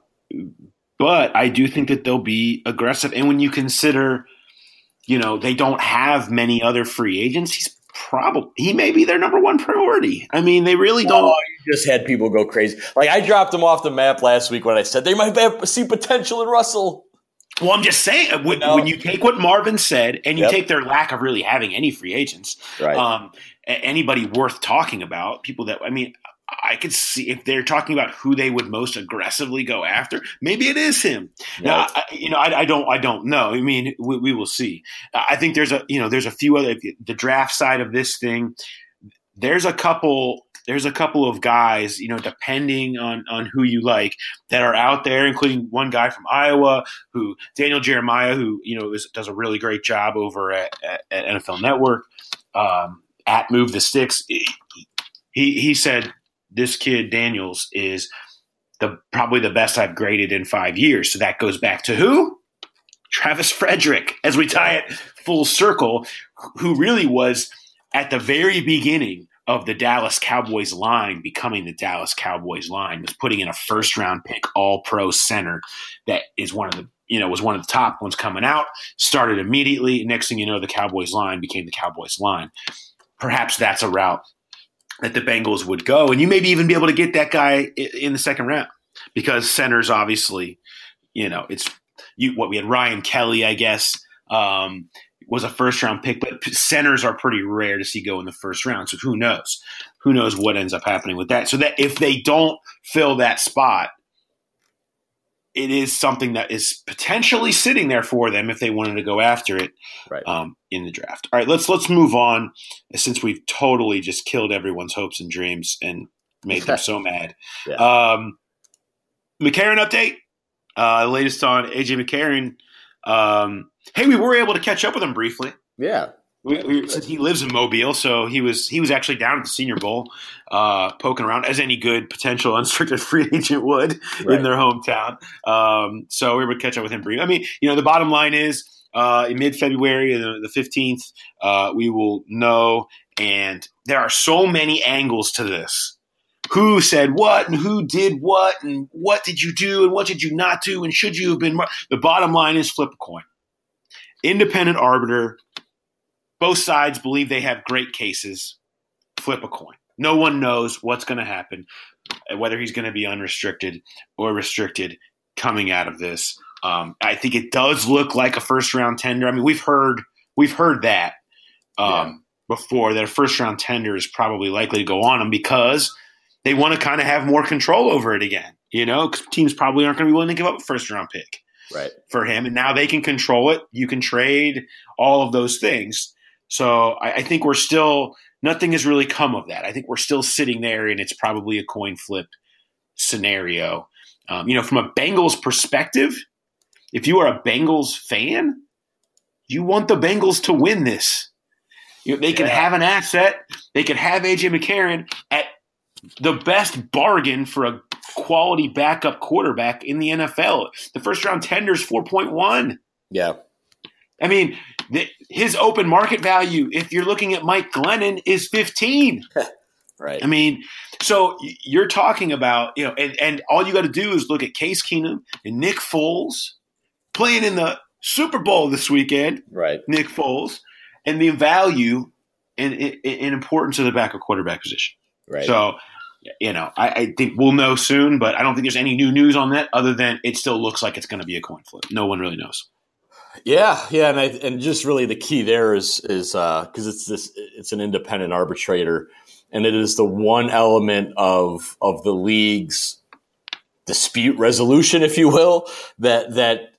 But I do think that they'll be aggressive. And when you consider, they don't have many other free agents, he may be their number one priority. I mean, they really don't. You just had people go crazy. Like, I dropped him off the map last week when I said they might see potential in Russell. Well, I'm just saying, when you take what Marvin said and you take their lack of really having any free agents, right. Anybody worth talking about, people that, I mean, I could see if they're talking about who they would most aggressively go after, maybe it is him. Right. Now, I don't know. I mean, we will see. I think there's a few other, the draft side of this thing. There's a couple of guys, depending on who you like, that are out there, including one guy from Iowa, Daniel Jeremiah, who does a really great job over at NFL Network, at Move the Sticks. He said this kid Daniels is probably the best I've graded in 5 years. So that goes back to who? Travis Frederick, as we tie it full circle, who really was at the very beginning of the Dallas Cowboys line becoming the Dallas Cowboys line, was putting in a first-round pick all-pro center that is was one of the top ones coming out, started immediately. Next thing you know, the Cowboys line became the Cowboys line. Perhaps that's a route that the Bengals would go, and you maybe even be able to get that guy in the second round, because centers obviously, we had Ryan Kelly, I guess, was a first-round pick, but centers are pretty rare to see go in the first round. So who knows? Who knows what ends up happening with that? So that if they don't fill that spot, it is something that is potentially sitting there for them if they wanted to go after it in the draft. All right, let's move on, since we've totally just killed everyone's hopes and dreams and made them so mad. Yeah. McCarron update. Latest on AJ McCarron. Hey, we were able to catch up with him briefly. Yeah. Since he lives in Mobile, so he was actually down at the Senior Bowl, poking around as any good potential unrestricted free agent would in their hometown. So we were able to catch up with him briefly. I mean, the bottom line is in mid-February, the 15th, we will know. And there are so many angles to this. Who said what and who did what and what did you do and what did you not do and should you have been? The bottom line is flip a coin. Independent arbiter. Both sides believe they have great cases. Flip a coin. No one knows what's going to happen, whether he's going to be unrestricted or restricted coming out of this. I think it does look like a first-round tender. I mean, we've heard that before, that a first-round tender is probably likely to go on him because they want to kind of have more control over it again. Because teams probably aren't going to be willing to give up a first-round pick for him, and now they can control it. You can trade all of those things. So I think we're still – nothing has really come of that. I think we're still sitting there, and it's probably a coin flip scenario. From a Bengals perspective, if you are a Bengals fan, you want the Bengals to win this. They can have an asset. They can have A.J. McCarron at the best bargain for a quality backup quarterback in the NFL. The first-round tender is 4.1. Yeah. I mean, his open market value, if you're looking at Mike Glennon, is 15. Right. I mean, so you're talking about, and all you got to do is look at Case Keenum and Nick Foles playing in the Super Bowl this weekend. Right. Nick Foles and the value and importance of the backup quarterback position. Right. So, I think we'll know soon, but I don't think there's any new news on that other than it still looks like it's going to be a coin flip. No one really knows. Yeah, and just really the key there is because it's an independent arbitrator, and it is the one element of the league's dispute resolution, if you will, that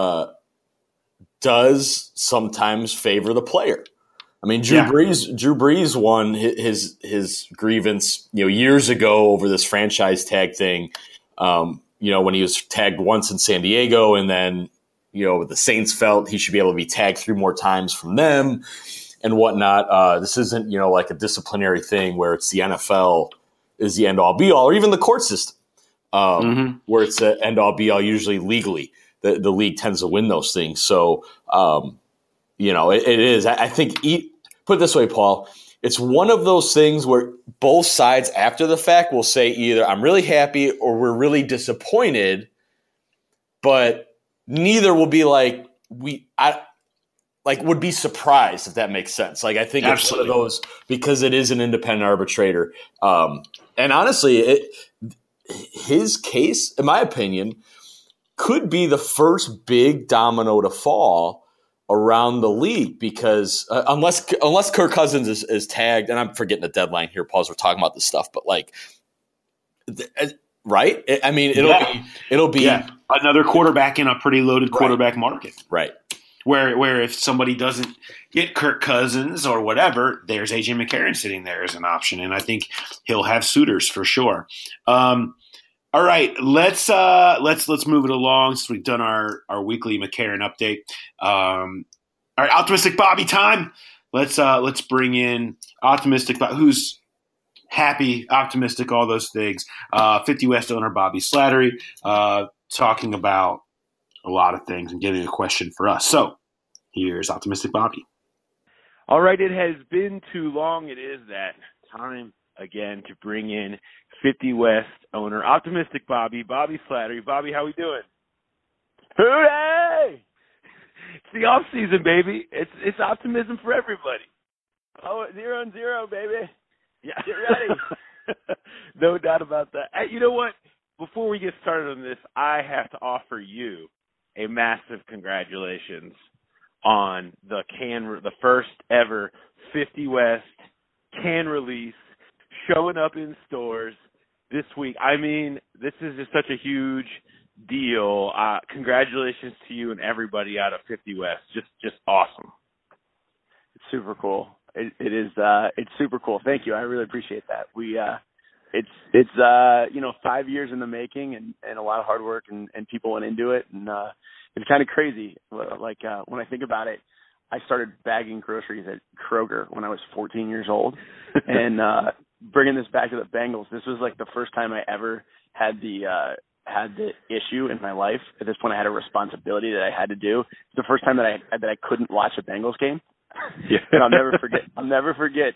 does sometimes favor the player. I mean, Drew Brees won his grievance, years ago over this franchise tag thing. When he was tagged once in San Diego, and then the Saints felt he should be able to be tagged 3 more times from them and whatnot. This isn't like a disciplinary thing where it's the NFL is the end all be all, or even the court system where it's the end all be all. Usually legally, the league tends to win those things. So it is. I think put it this way, Paul. It's one of those things where both sides after the fact will say either I'm really happy or we're really disappointed, but neither will be would be surprised, if that makes sense. Like, I think it's one of those because it is an independent arbitrator. And honestly, his case, in my opinion, could be the first big domino to fall around the league because unless Kirk Cousins is tagged, and I'm forgetting the deadline here, Paul, as we're talking about this stuff, but right? I mean, it'll be another quarterback in a pretty loaded quarterback market, right? Where if somebody doesn't get Kirk Cousins or whatever, there's A.J. McCarron sitting there as an option, and I think he'll have suitors for sure. All right, let's move it along since we've done our weekly McCarron update. All right, optimistic Bobby time. Let's bring in optimistic who's happy, optimistic, all those things. 50 West owner Bobby Slattery talking about a lot of things and getting a question for us. So here's optimistic Bobby. All right, it has been too long. It is that time again to bring in 50 West owner optimistic Bobby Slattery. Bobby, how we doing? Hooray! It's the off season, baby. It's optimism for everybody. Oh, 0-0, baby. Yeah, get ready. No doubt about that. Hey, you know what? Before we get started on this, I have to offer you a massive congratulations on the first ever 50 West can release showing up in stores this week. I mean, this is just such a huge deal. Congratulations to you and everybody out of 50 West. Just awesome. It's super cool. It's super cool. Thank you. I really appreciate that. It's 5 years in the making and a lot of hard work and people went into it. And it's kind of crazy. Like when I think about it, I started bagging groceries at Kroger when I was 14 years old, and bringing this back to the Bengals. This was like the first time I ever had the issue in my life. At this point, I had a responsibility that I had to do. It's the first time that I couldn't watch a Bengals game. Yeah. And I'll never forget.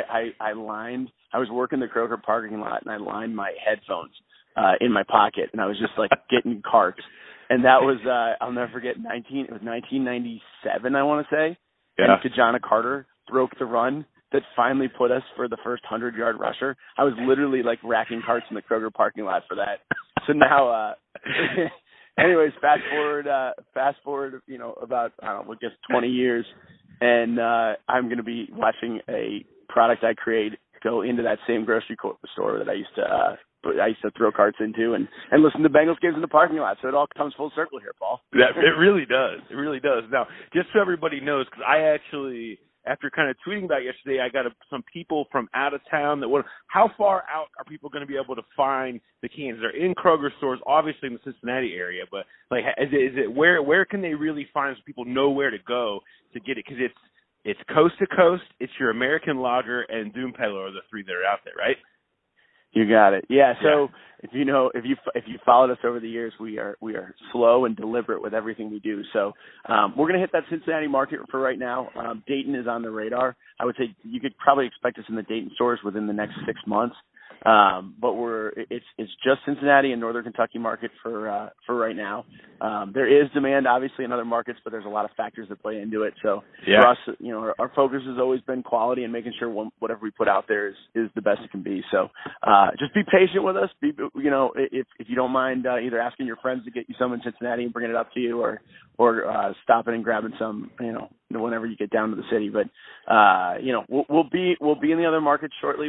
I was working the Kroger parking lot, and I lined my headphones in my pocket, and I was just like getting carts. And that was I'll never forget. It was 1997, I want to say. Yeah. And Kajana Carter broke the run that finally put us for the first 100-yard rusher. I was literally like racking carts in the Kroger parking lot for that. So now, anyways, fast forward, about, I don't know, I guess 20 years, and I'm going to be watching a product I create go into that same grocery store that I used to throw carts into and listen to Bengals games in the parking lot. So it all comes full circle here, Paul. It really does. It really does. Now, just so everybody knows, because I actually, after kind of tweeting about it yesterday, I got some people from out of town how far out are people going to be able to find the cans? They're in Kroger stores, obviously in the Cincinnati area, but like, is it where can they really find so people know where to go to get it? Because it's Coast to Coast, it's your American Lager, and Doom Peddler are the three that are out there, right? You got it. Yeah. So if you followed us over the years, we are slow and deliberate with everything we do. So we're going to hit that Cincinnati market for right now. Dayton is on the radar. I would say you could probably expect us in the Dayton stores within the next 6 months. But it's just Cincinnati and Northern Kentucky market for right now. There is demand obviously in other markets, but there's a lot of factors that play into it. So for us, our focus has always been quality and making sure whatever we put out there is the best it can be. So just be patient with us. If you don't mind either asking your friends to get you some in Cincinnati and bringing it up to you, or stopping and grabbing some, whenever you get down to the city. But we'll be in the other markets shortly.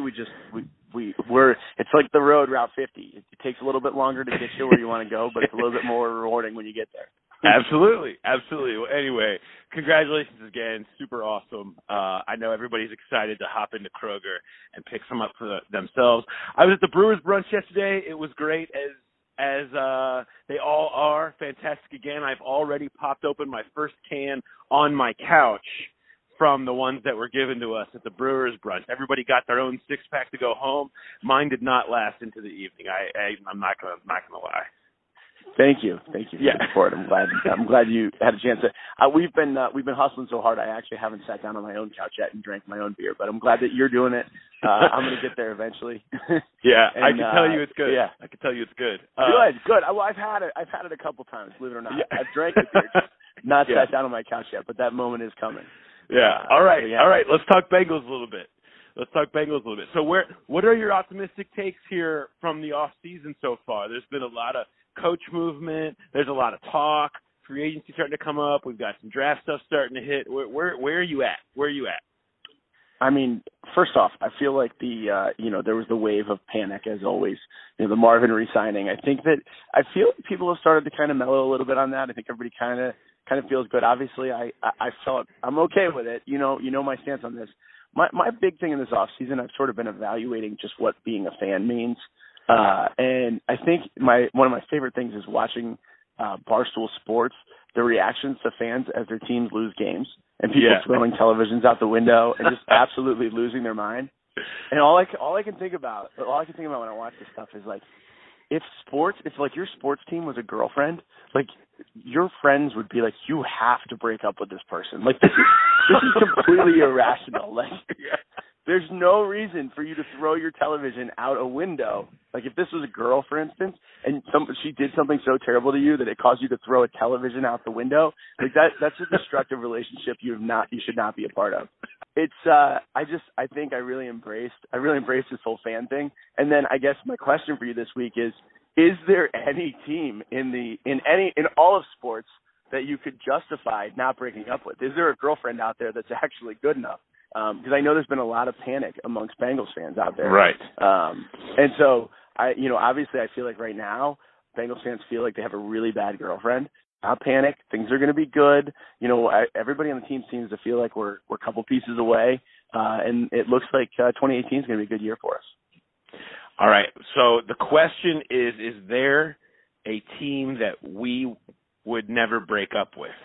It's like the road, Route 50. It takes a little bit longer to get you where you want to go, but it's a little bit more rewarding when you get there. Absolutely. Well, anyway, congratulations again. Super awesome. I know everybody's excited to hop into Kroger and pick some up for themselves. I was at the Brewers brunch yesterday. It was great, as they all are. Fantastic again. I've already popped open my first can on my couch from the ones that were given to us at the Brewers brunch. Everybody got their own 6-pack to go home. Mine did not last into the evening. I'm not gonna lie. Thank you for the support. I'm glad you had a chance to. We've been hustling so hard. I actually haven't sat down on my own couch yet and drank my own beer, but I'm glad that you're doing it. I'm gonna get there eventually. Yeah, and, I can tell you it's good. Yeah, I can tell you it's good. Good. Well, I've had it a couple times, believe it or not. Yeah. I've drank it, not sat down on my couch yet, but that moment is coming. Yeah. All right. Let's talk Bengals a little bit. So what are your optimistic takes here from the off season so far? There's been a lot of coach movement. There's a lot of talk. Free agency starting to come up. We've got some draft stuff starting to hit. Where are you at? I mean, first off, I feel like there was the wave of panic as always. The Marvin re-signing. I feel like people have started to kind of mellow a little bit on that. I think everybody kind of feels good. Obviously, I felt I'm okay with it. You know my stance on this. My big thing in this off season, I've sort of been evaluating just what being a fan means. And I think one of my favorite things is watching Barstool Sports, the reactions to fans as their teams lose games, and people throwing televisions out the window and just absolutely losing their mind. And all I can think about when I watch this stuff is like, if like your sports team was a girlfriend, like your friends would be like, you have to break up with this person. Like this is completely irrational. Like there's no reason for you to throw your television out a window. Like if this was a girl, for instance, and she did something so terrible to you that it caused you to throw a television out the window, like that's a destructive relationship you should not be a part of. It's I think I really embraced this whole fan thing. And then I guess my question for you this week is there any team in all of sports that you could justify not breaking up with? Is there a girlfriend out there that's actually good enough? Because I know there's been a lot of panic amongst Bengals fans out there. Right. And so obviously I feel like right now Bengals fans feel like they have a really bad girlfriend. Not panic. Things are going to be good. Everybody on the team seems to feel like we're a couple pieces away. And it looks like 2018 is going to be a good year for us. All right. So the question is there a team that we would never break up with?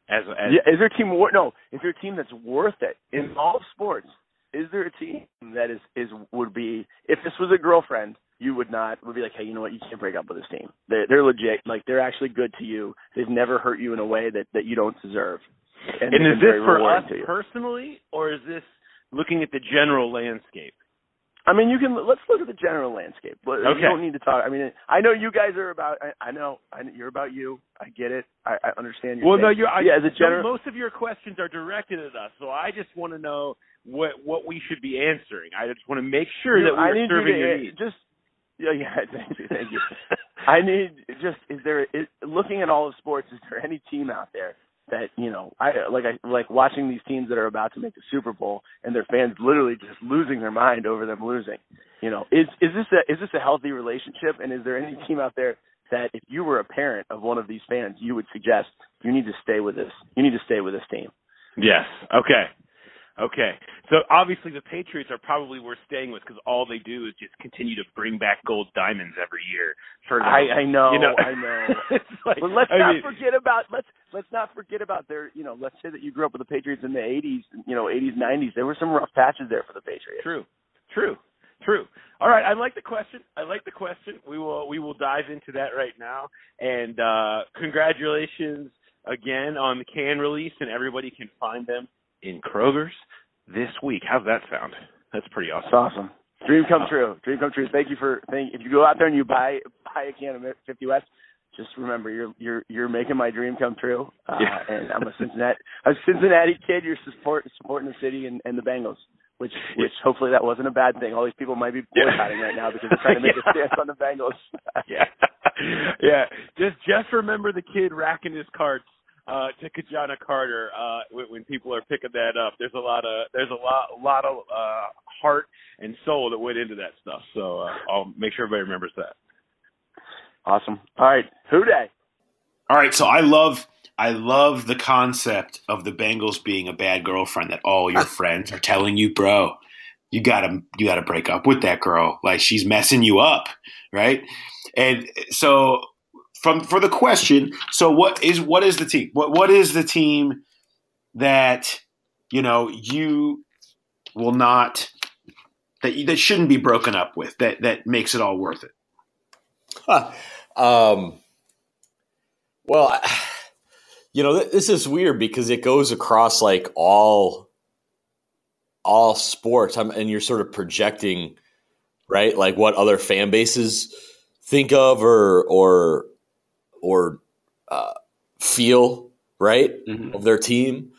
Is there a team? No, is there a team that's worth it in all of sports? Is there a team that would be, if this was a girlfriend, you would be like, hey, you know what? You can't break up with this team. They're legit. Like, they're actually good to you. They've never hurt you in a way that you don't deserve. And is this for us personally, or is this looking at the general landscape? I mean, let's look at the general landscape. But okay. You don't need to talk. I mean, I know you guys are about. I know you're about you. I get it. I understand. Well, no, as a general. Most of your questions are directed at us, so I just want to know what we should be answering. I just want to make sure that we're serving your needs. Thank you. I need looking at all of sports. Is there any team out there that, you know, I like watching these teams that are about to make the Super Bowl and their fans literally just losing their mind over them losing? You know, is this a healthy relationship? And is there any team out there that, if you were a parent of one of these fans, you would suggest you need to stay with this? You need to stay with this team. Yes. Okay. So obviously the Patriots are probably worth staying with because all they do is just continue to bring back gold diamonds every year. I know. Like, but let's not forget about their, you know, let's say that you grew up with the Patriots in the 80s, you know, 80s, 90s. There were some rough patches there for the Patriots. True. All right, I like the question. We will dive into that right now. And congratulations again on the can release, and everybody can find them in Kroger's this week. How's that sound? That's pretty awesome. That's awesome. Dream come true. Thank you. If you go out there and you buy a can of 50 West, just remember you're making my dream come true. And I'm a Cincinnati kid. You're supporting the city and the Bengals, which hopefully that wasn't a bad thing. All these people might be boycotting right now because they're trying to make a stance on the Bengals. Yeah. Just remember the kid racking his carts to Kajana Carter when people are picking that up. There's a lot of heart and soul that went into that stuff. So I'll make sure everybody remembers that. Awesome. All right, Houday. All right, so I love the concept of the Bengals being a bad girlfriend, that all your friends are telling you, bro, you gotta break up with that girl. Like, she's messing you up, right? And so for the question, so what is the team? What is the team that, you know, you will not, that shouldn't be broken up with, that makes it all worth it? Well, you know, this is weird because it goes across like all sports, and you're sort of projecting, right? Like what other fan bases think of or feel, right, of their team.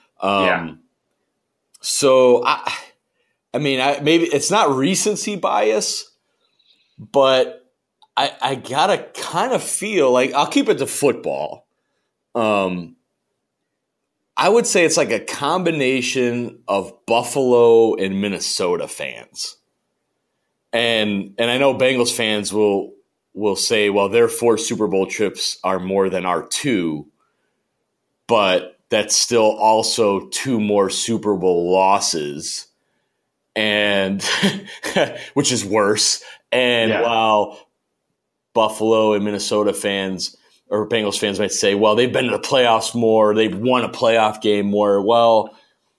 So I mean, maybe it's not recency bias, but I gotta kind of feel like, I'll keep it to football. I would say it's like a combination of Buffalo and Minnesota fans. And I know Bengals fans will say, well, their 4 Super Bowl trips are more than our 2, but that's still also 2 more Super Bowl losses, and which is worse. And while Buffalo and Minnesota fans or Bengals fans might say, well, they've been to the playoffs more, they've won a playoff game more. Well,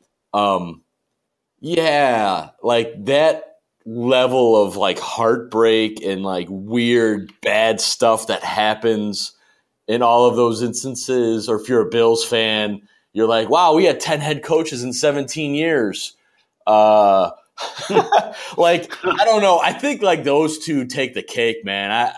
like that level of like heartbreak and like weird bad stuff that happens in all of those instances. Or if you're a Bills fan, you're like, wow, we had 10 head coaches in 17 years. Like, I don't know. I think like those two take the cake, man.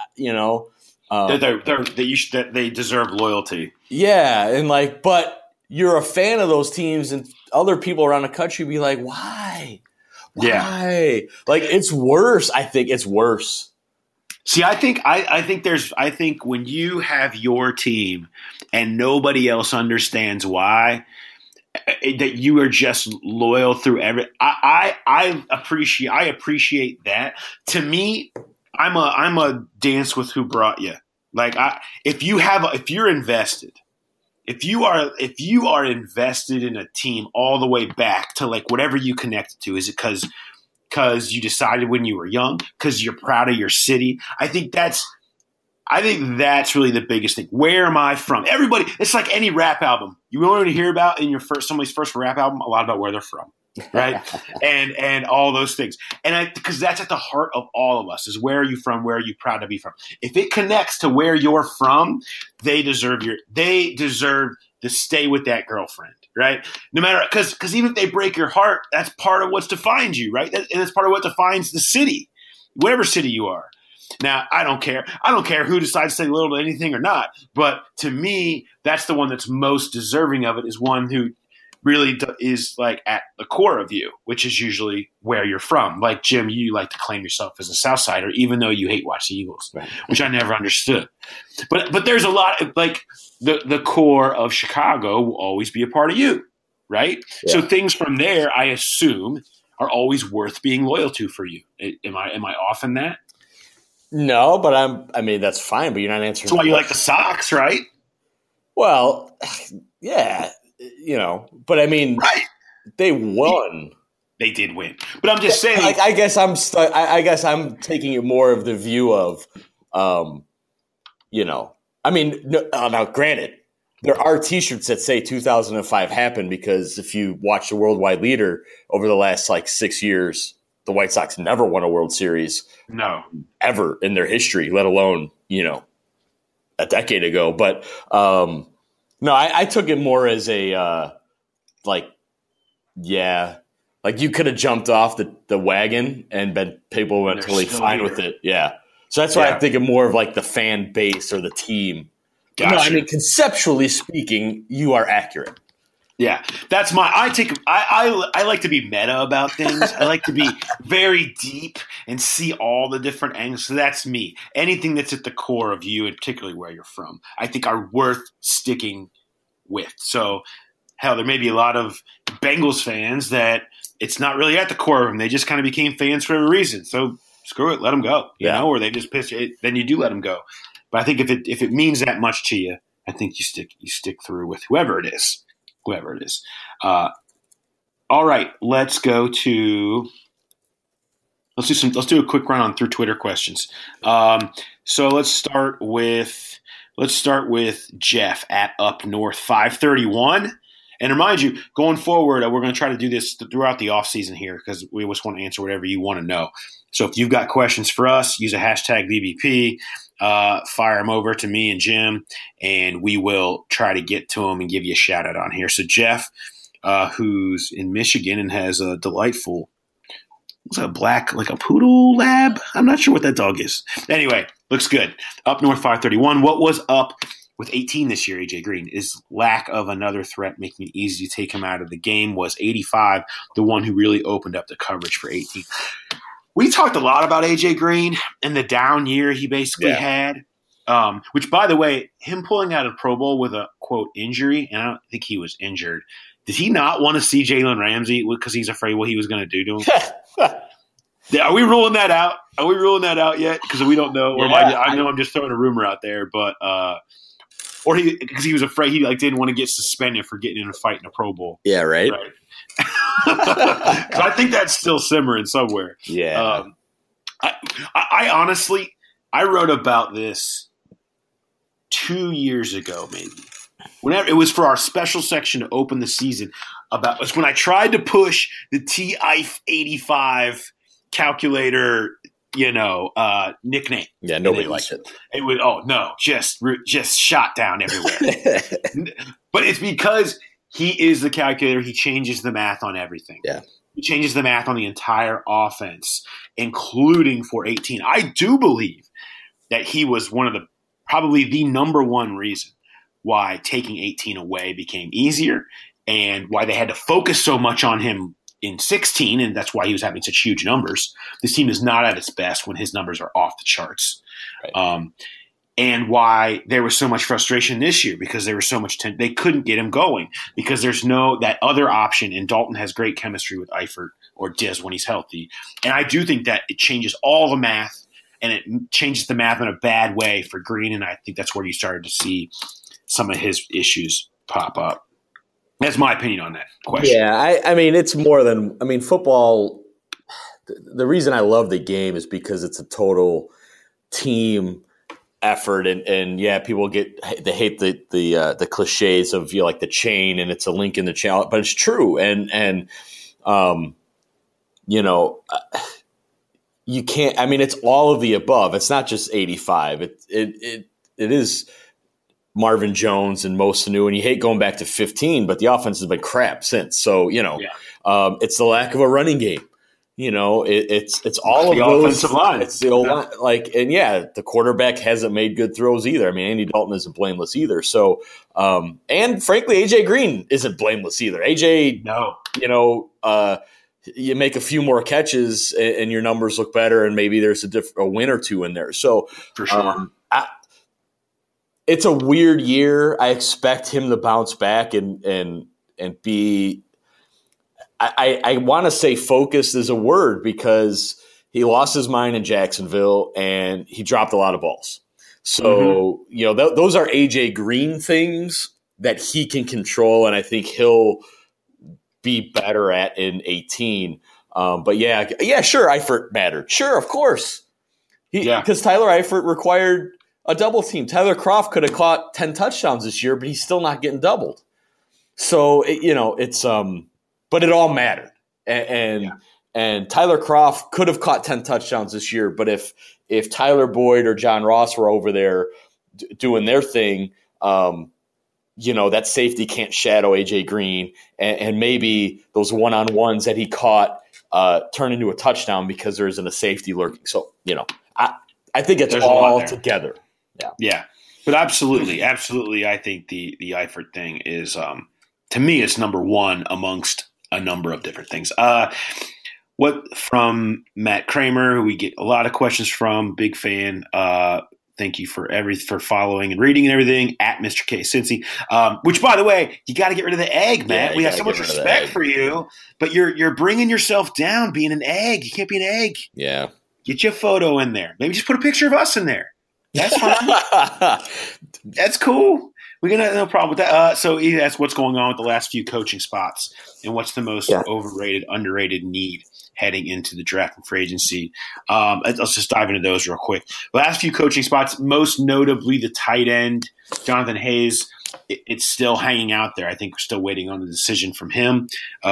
They deserve loyalty. Yeah. And like, but you're a fan of those teams, and other people around the country be like, why? Yeah. Like, it's worse. I think it's worse. See, I think when you have your team and nobody else understands why, that you are just loyal through every. I appreciate that. To me, I'm a dance with who brought you. Like, if you're invested. If you are invested in a team all the way back to like whatever you connected to, is it because you decided when you were young, because you're proud of your city? I think that's I think that's really the biggest thing. Where am I from? Everybody, it's like any rap album. You want to hear about in somebody's first rap album, a lot about where they're from, right? and all those things. And because that's at the heart of all of us is where are you from? Where are you proud to be from? If it connects to where you're from, they deserve to stay with that girlfriend, right? No matter, because even if they break your heart, that's part of what defines you, right? And it's part of what defines the city, whatever city you are. Now, I don't care. I don't care who decides to say little to anything or not. But to me, that's the one that's most deserving of it is one who really is like at the core of you, which is usually where you're from. Like Jim, you like to claim yourself as a Southsider, even though you hate watch the Eagles, right. Which I never understood. But there's a lot of, like the core of Chicago will always be a part of you, right? Yeah. So things from there, I assume, are always worth being loyal to for you. Am I off in that? No, but I mean, that's fine, but you're not answering. That's why you like the Sox, right? Well, yeah, but I mean, right. They won. They did win. But I'm just saying. I guess I'm taking it more of the view of, I mean, now granted, there are T-shirts that say 2005 happened because if you watch the Worldwide Leader over the last 6 years, the White Sox never won a World Series. No. Ever in their history, let alone, a decade ago. But no, I took it more as a you could have jumped off the wagon and people went totally fine with it. Yeah. So that's why I think of more of the fan base or the team. Gotcha. No, I mean, conceptually speaking, you are accurate. Yeah, that's I like to be meta about things. I like to be very deep and see all the different angles. So that's me. Anything that's at the core of you, and particularly where you're from, I think are worth sticking with. So, hell, there may be a lot of Bengals fans that it's not really at the core of them. They just kind of became fans for a reason. So screw it, let them go. You know, or they just piss you. Then you do let them go. But I think if it means that much to you, I think you stick through with whoever it is. All right, let's go to let's do a quick run on through Twitter questions. So let's start with Jeff at Up North 531. And remind you, going forward, we're going to try to do this throughout the off season here because we just want to answer whatever you want to know. So if you've got questions for us, use a hashtag BBP. Fire them over to me and Jim, and we will try to get to them and give you a shout out on here. So Jeff, who's in Michigan and has a delightful, looks like a black, like a poodle lab. I'm not sure what that dog is. Anyway, looks good. Up North 531. What was up with 18 this year, AJ Green? Is lack of another threat making it easy to take him out of the game? Was 85 the one who really opened up the coverage for 18? We talked a lot about AJ Green and the down year he basically had, which, by the way, him pulling out of Pro Bowl with a, quote, injury, and I don't think he was injured. Did he not want to see Jalen Ramsey because he's afraid what he was going to do to him? Are we ruling that out? Are we ruling that out yet? Because we don't know. Or I know I'm just throwing a rumor out there, but or because he was afraid he didn't want to get suspended for getting in a fight in a Pro Bowl. Yeah, right. I think that's still simmering somewhere. Yeah. I honestly, I wrote about this 2 years ago, maybe. Whenever it was for our special section to open the season, it's when I tried to push the TIFE85 calculator, nickname. Yeah, nobody liked it. It was just shot down everywhere. But it's because he is the calculator. He changes the math on everything. Yeah. He changes the math on the entire offense, including for 18. I do believe that he was probably the number one reason why taking 18 away became easier and why they had to focus so much on him in 16, and that's why he was having such huge numbers. This team is not at its best when his numbers are off the charts. Right. And why there was so much frustration this year because there was so much they couldn't get him going because there's that other option, and Dalton has great chemistry with Eifert or Diz when he's healthy. And I do think that it changes all the math, and it changes the math in a bad way for Green, and I think that's where you started to see some of his issues pop up. That's my opinion on that question. Yeah, I mean, it's more than – football – the reason I love the game is because it's a total team – effort, and yeah, people they hate the cliches of like the chain, and it's a link in the chain, but it's true, and you can't. I mean, it's all of the above. It's not just 85. It is Marvin Jones and Mo Sanu, and you hate going back to 15, but the offense has been crap since. So it's the lack of a running game. It's all of those offensive line. It's the old line, the quarterback hasn't made good throws either. I mean, Andy Dalton isn't blameless either. So, and frankly, AJ Green isn't blameless either. AJ, you make a few more catches and your numbers look better, and maybe there's a win or two in there. So for sure, it's a weird year. I expect him to bounce back and be. I want to say focused is a word because he lost his mind in Jacksonville and he dropped a lot of balls. So, those are AJ Green things that he can control, and I think he'll be better at in 18. But sure, Eifert mattered. Sure, of course. Because Tyler Eifert required a double team. Tyler Kroft could have caught 10 touchdowns this year, but he's still not getting doubled. So, it's but it all mattered. And Tyler Kroft could have caught 10 touchdowns this year, but if Tyler Boyd or John Ross were over there doing their thing, that safety can't shadow AJ Green, and maybe those one-on-ones that he caught turn into a touchdown because there isn't a safety lurking. So, I think it's all together. Yeah. But absolutely, I think the Eifert thing is, to me, it's number one amongst a number of different things. What from Matt Kramer, who we get a lot of questions from, big fan. Thank you for following and reading and everything at Mr. K Cincy. Which, by the way, you got to get rid of the egg, Matt. We have so much respect for you, but you're bringing yourself down being an egg. You can't be an egg. Yeah, get your photo in there. Maybe just put a picture of us in there. That's fine. That's cool. We're gonna no problem with that. So he asked what's going on with the last few coaching spots and what's the most overrated, underrated need heading into the draft and free agency. Let's just dive into those real quick. The last few coaching spots, most notably the tight end, Jonathan Hayes. It's still hanging out there. I think we're still waiting on a decision from him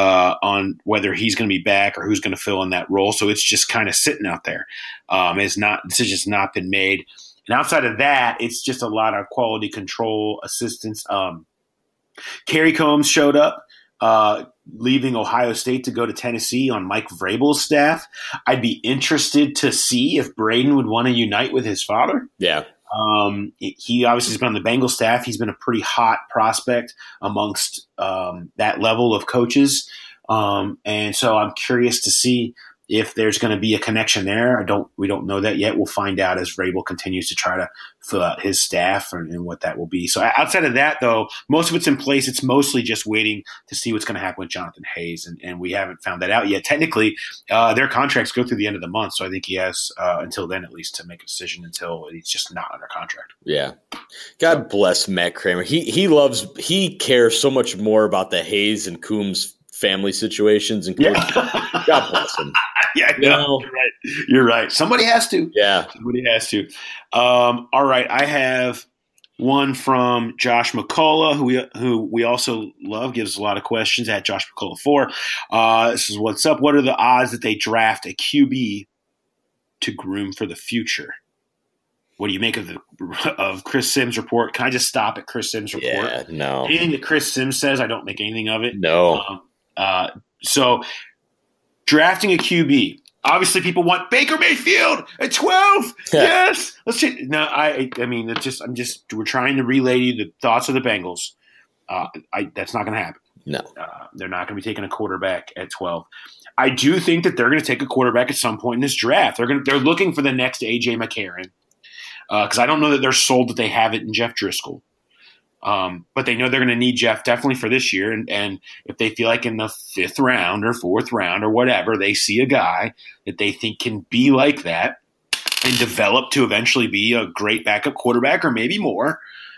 on whether he's going to be back or who's going to fill in that role. So it's just kind of sitting out there. Decision's not been made. And outside of that, it's just a lot of quality control assistance. Kerry Combs showed up, leaving Ohio State to go to Tennessee on Mike Vrabel's staff. I'd be interested to see if Braden would want to unite with his father. Yeah. He obviously has been on the Bengals staff. He's been a pretty hot prospect amongst that level of coaches. And so I'm curious to see if there's going to be a connection there. We don't know that yet. We'll find out as Vrabel continues to try to fill out his staff and what that will be. So outside of that, though, most of it's in place. It's mostly just waiting to see what's going to happen with Jonathan Hayes, and we haven't found that out yet. Technically, their contracts go through the end of the month, so I think he has until then at least to make a decision until he's just not under contract. Yeah. God bless Matt Kramer. He cares so much more about the Hayes and Coombs family situations and God bless him. Yeah, you're right. Somebody has to. Yeah. Somebody has to. All right. I have one from Josh McCullough, who we also love, gives a lot of questions at Josh McCullough 4. This is what's up. What are the odds that they draft a QB to groom for the future? What do you make of Chris Sims' report? Can I just stop at Chris Sims' report? Yeah, no. Anything that Chris Sims says, I don't make anything of it. No. So drafting a QB, obviously people want Baker Mayfield at 12. Yes. Let's see. No, I mean, we're trying to relay you the thoughts of the Bengals. That's not going to happen. No. They're not going to be taking a quarterback at 12. I do think that they're going to take a quarterback at some point in this draft. They're looking for the next A.J. McCarron. Because I don't know that they're sold that they have it in Jeff Driscoll. But they know they're going to need Jeff definitely for this year. And if they feel like in the 5th round or 4th round or whatever, they see a guy that they think can be like that and develop to eventually be a great backup quarterback or maybe more,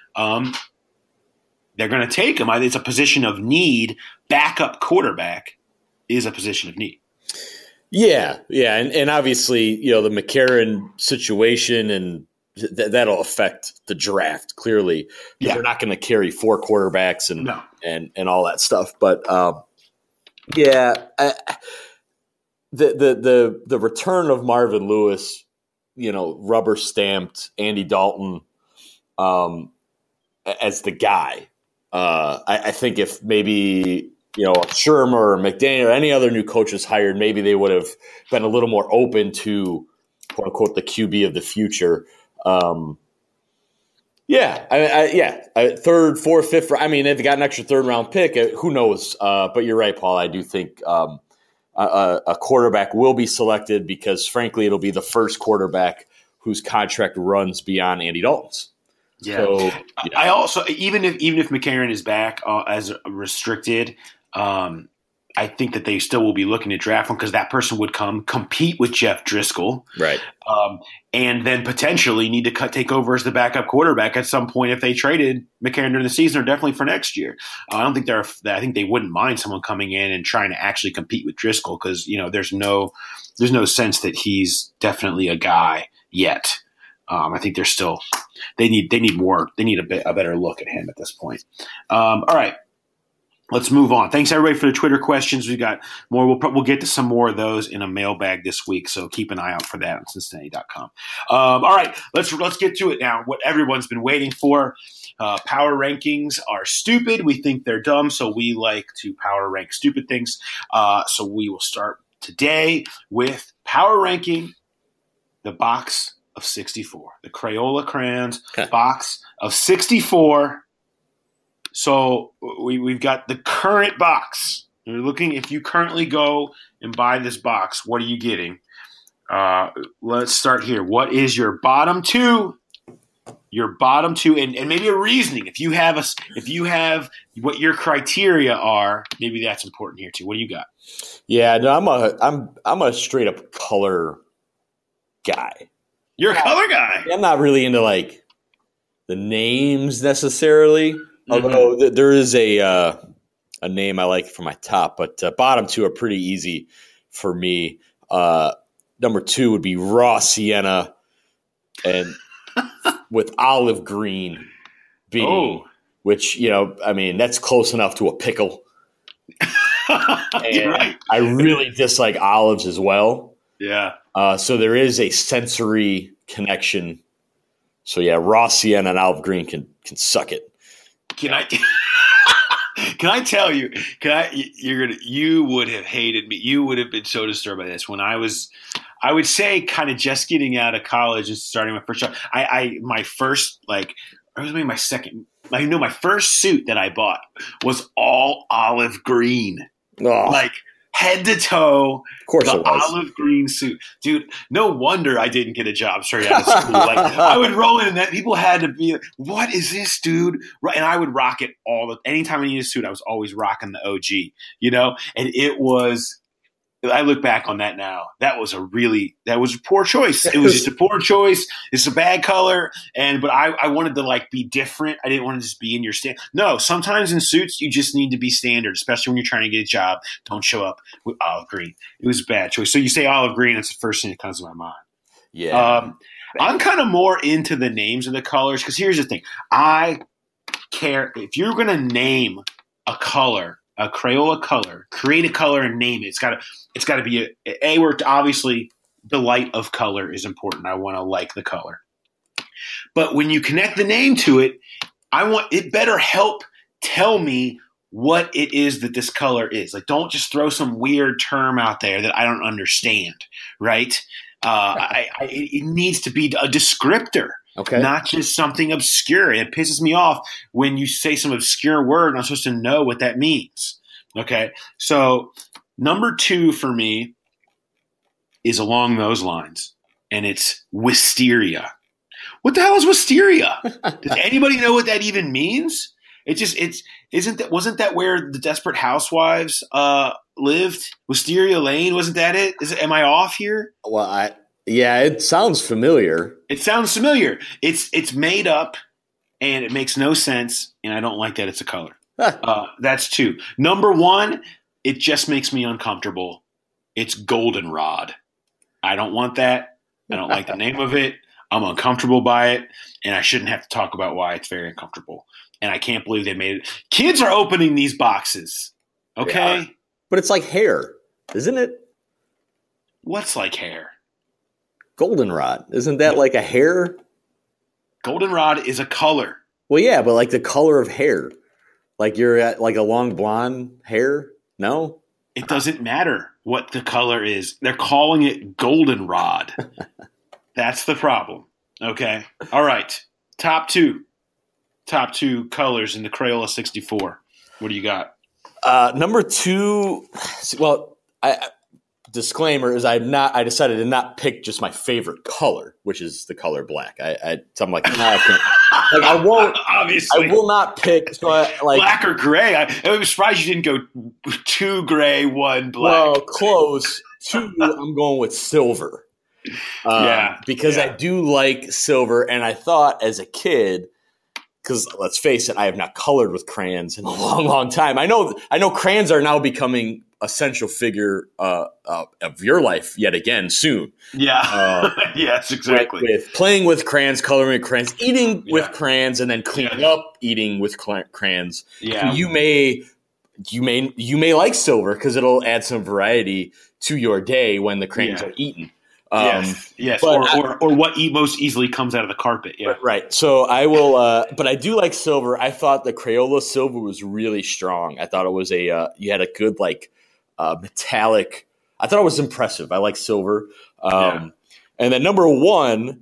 they're going to take him. It's a position of need. Backup quarterback is a position of need. Yeah. And obviously, the McCarron situation and that'll affect the draft clearly. They're not going to carry 4 quarterbacks and all that stuff. But the return of Marvin Lewis, rubber stamped Andy Dalton as the guy. I think if maybe Shermer or McDaniel or any other new coaches hired, maybe they would have been a little more open to quote unquote the QB of the future. Third, fourth, fifth. I mean, they've got an extra third round pick. Who knows? But you're right, Paul. I do think a quarterback will be selected because, frankly, it'll be the first quarterback whose contract runs beyond Andy Dalton's. Yeah. So, I also even if McCarron is back as restricted, I think that they still will be looking to draft one because that person would compete with Jeff Driscoll, right? And then potentially need to take over as the backup quarterback at some point if they traded McCarron during the season or definitely for next year. I don't think I think they wouldn't mind someone coming in and trying to actually compete with Driscoll because there's no sense that he's definitely a guy yet. I think they're still they need more. They need a better look at him at this point. All right. Let's move on. Thanks everybody for the Twitter questions. We got more. We'll get to some more of those in a mailbag this week. So keep an eye out for that on Cincinnati.com. All right, let's get to it now. What everyone's been waiting for. Power rankings are stupid. We think they're dumb, so we like to power rank stupid things. So we will start today with power ranking the box of 64, the Crayola crayons box of 64. So we've got the current box. You're looking if you currently go and buy this box, what are you getting? Let's start here. What is your bottom two? Your bottom two, and maybe a reasoning. If you have what your criteria are, maybe that's important here too. What do you got? Yeah, no, I'm a straight up color guy. You're a color guy. I'm not really into like the names necessarily. Although there is a name I like for my top, but bottom two are pretty easy for me. Number 2 would be raw sienna, and with olive green being, which that's close enough to a pickle. And right. I really dislike olives as well. Yeah. So there is a sensory connection. So yeah, raw sienna and olive green can suck it. Can I tell you? You would have hated me. You would have been so disturbed by this when I would say, kind of just getting out of college and starting my first job. My first suit that I bought was all olive green, like head to toe. Of course, the it was. Olive green suit, dude. No wonder I didn't get a job straight out of school. Like I would roll in, and that people had to be like, "What is this, dude?" Right, and I would rock it anytime I needed a suit. I was always rocking the OG, and it was. I look back on that now. That was a poor choice. It was just a poor choice. It's a bad color, but I wanted to be different. I didn't want to just be in your stand. No, sometimes in suits you just need to be standard, especially when you're trying to get a job. Don't show up with olive green. It was a bad choice. So you say olive green, it's the first thing that comes to my mind. Yeah, I'm kind of more into the names of the colors because here's the thing: I care if you're going to name a color. A Crayola color, create a color and name it. It's got to be we're obviously the light of color is important. I want to like the color. But when you connect the name to it, it better help tell me what it is that this color is. Like, don't just throw some weird term out there that I don't understand, right? It needs to be a descriptor. Okay. Not just something obscure. It pisses me off when you say some obscure word and I'm supposed to know what that means. Okay. So number 2 for me is along those lines, and it's wisteria. What the hell is wisteria? Does anybody know what that even means? Wasn't that where the Desperate Housewives lived? Wisteria Lane, wasn't that it? Am I off here? Well, yeah, it sounds familiar. It sounds familiar. It's made up, and it makes no sense, and I don't like that it's a color. That's 2. Number 1, it just makes me uncomfortable. It's goldenrod. I don't want that. I don't like the name of it. I'm uncomfortable by it, and I shouldn't have to talk about why it's very uncomfortable. And I can't believe they made it. Kids are opening these boxes, okay? Yeah. But it's like hair, isn't it? What's like hair? Goldenrod. Isn't that like a hair? Goldenrod is a color. Well, yeah, but like the color of hair. Like you're at like a long blonde hair? No? It doesn't matter what the color is. They're calling it goldenrod. That's the problem. Okay. All right. Top two colors in the Crayola 64. What do you got? Number 2. Well, disclaimer is I decided to not pick just my favorite color, which is the color black. So I'm like, no, I can't. Like I won't. Obviously, I will not pick. So black or gray. I was surprised you didn't go 2 gray, 1 black. Well, close. 2. I'm going with silver. Because I do like silver, and I thought as a kid, because let's face it, I have not colored with crayons in a long, long time. I know crayons are now becoming a central figure of your life yet again soon. Yeah. Yes, exactly. With playing with crayons, coloring with crayons, eating with crayons, and then cleaning up eating with crayons. Yeah. So you may like silver because it'll add some variety to your day when the crayons are eaten. Yes. Or what most easily comes out of the carpet. Yeah. Right. So I will, but I do like silver. I thought the Crayola silver was really strong. I thought it was you had a good metallic. I thought it was impressive. I like silver. And then number 1,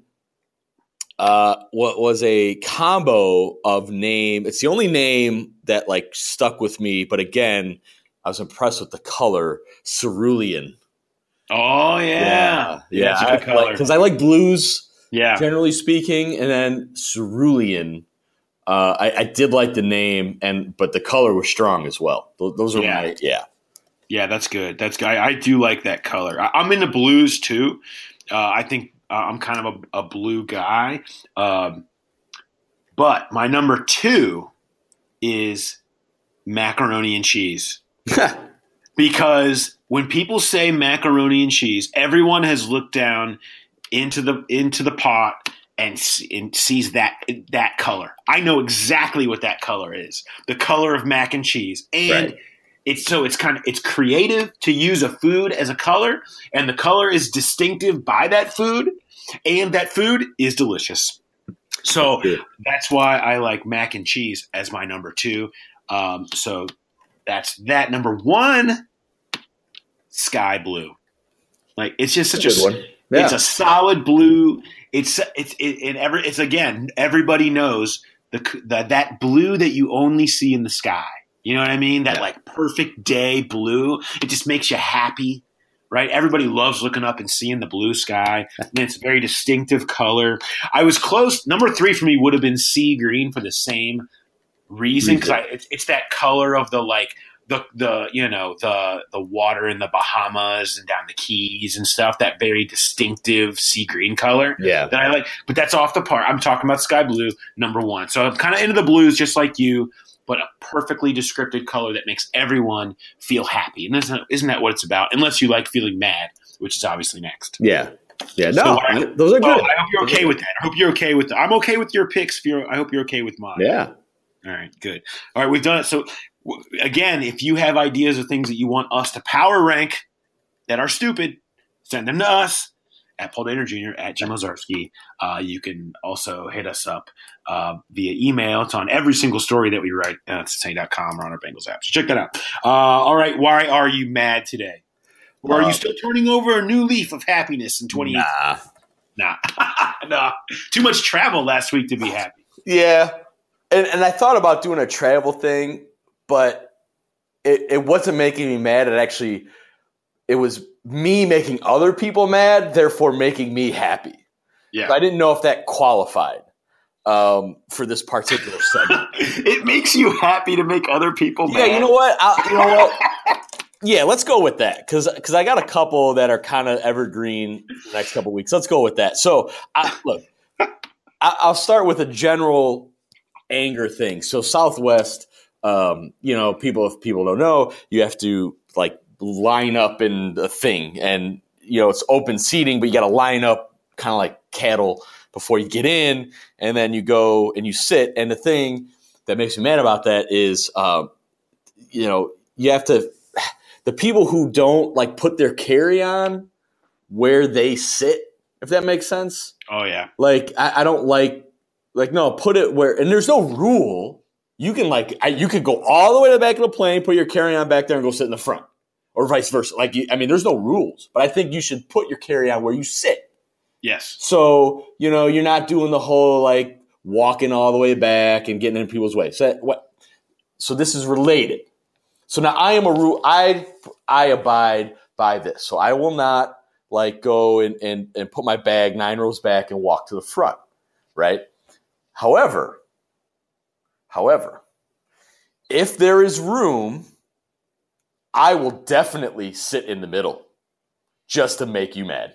what was a combo of name. It's the only name that stuck with me. But again, I was impressed with the color, cerulean. Oh yeah. That's a good color. Because I like blues, generally speaking, and then cerulean. I did like the name, but the color was strong as well. Those are my Yeah, that's good. That's good. I do like that color. I'm into blues too. I think I'm kind of a blue guy. But my number 2 is macaroni and cheese. Because when people say macaroni and cheese, everyone has looked down into the pot and sees that color. I know exactly what that color is. The color of mac and cheese. And it's creative to use a food as a color, and the color is distinctive by that food, and that food is delicious. So that's why I like mac and cheese as my number 2. So that's that. Number 1, sky blue. It's just such a one. Yeah. It's a solid blue. It's again, everybody knows that blue that you only see in the sky. You know what I mean? That perfect day blue. It just makes you happy, right? Everybody loves looking up and seeing the blue sky. And it's a very distinctive color. I was close. Number 3 for me would have been sea green for the same reason, because it's that color of the water in the Bahamas and down the Keys and stuff, that very distinctive sea green color that I like. But that's off the part. I'm talking about sky blue, number 1. So I'm kind of into the blues just like you, but a perfectly descriptive color that makes everyone feel happy. And isn't that what it's about? Unless you like feeling mad, which is obviously next. Yeah. Yeah. No, those are good. I hope you're okay with that. I hope you're okay with that. I'm okay with your picks. I hope you're okay with mine. Yeah. All right, good. All right, we've done it. So, again, if you have ideas of things that you want us to power rank that are stupid, send them to us at Paul Dehner Jr., at Jim Ozarski. You can also hit us up via email. It's on every single story that we write at Cincinnati.com or on our Bengals app. So check that out. All right, why are you mad today? Or are you still turning over a new leaf of happiness in 2018? Nah. Too much travel last week to be happy. Yeah. And I thought about doing a travel thing, but it wasn't making me mad. It was me making other people mad, therefore making me happy. Yeah. So I didn't know if that qualified for this particular segment. It makes you happy to make other people mad. Yeah, you know what? Yeah, let's go with that because I got a couple that are kind of evergreen the next couple of weeks. Let's go with that. So, I'll start with a general anger thing. So Southwest, if people don't know, you have to line up in the thing, and it's open seating, but you got to line up kind of like cattle before you get in, and then you go and you sit. And the thing that makes me mad about that is, you have to – the people who don't, like, put their carry-on where they sit, if that makes sense. Oh, yeah. Like, I don't like, no, put it where – and there's no rule. You can, you could go all the way to the back of the plane, put your carry-on back there, and go sit in the front. Or vice versa. There's no rules. But I think you should put your carry-on where you sit. Yes. So, you're not doing the whole, walking all the way back and getting in people's way. So this is related. So now I am a rule. I abide by this. So I will not, go and put my bag 9 rows back and walk to the front, right? However, if there is room, I will definitely sit in the middle just to make you mad.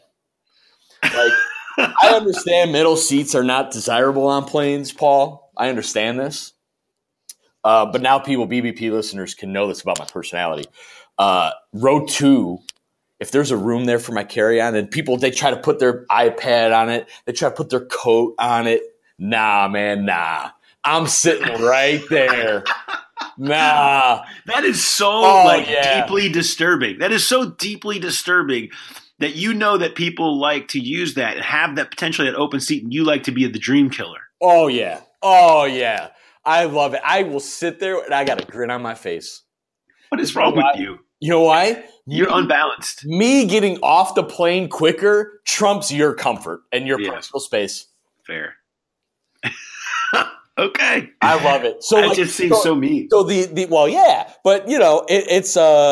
I understand middle seats are not desirable on planes, Paul. I understand this. But now BBP listeners can know this about my personality. Row 2, if there's a room there for my carry-on, and people, they try to put their iPad on it, they try to put their coat on it. Nah, man, nah. I'm sitting right there. Nah. That is so deeply disturbing. That is so deeply disturbing that that people like to use that and have that potentially that open seat, and you like to be the dream killer. Oh, yeah. I love it. I will sit there and I got a grin on my face. What is wrong with you? You know why? You're unbalanced. Me getting off the plane quicker trumps your comfort and your personal space. Fair. Okay. I love it. So that just seems so mean. So but it's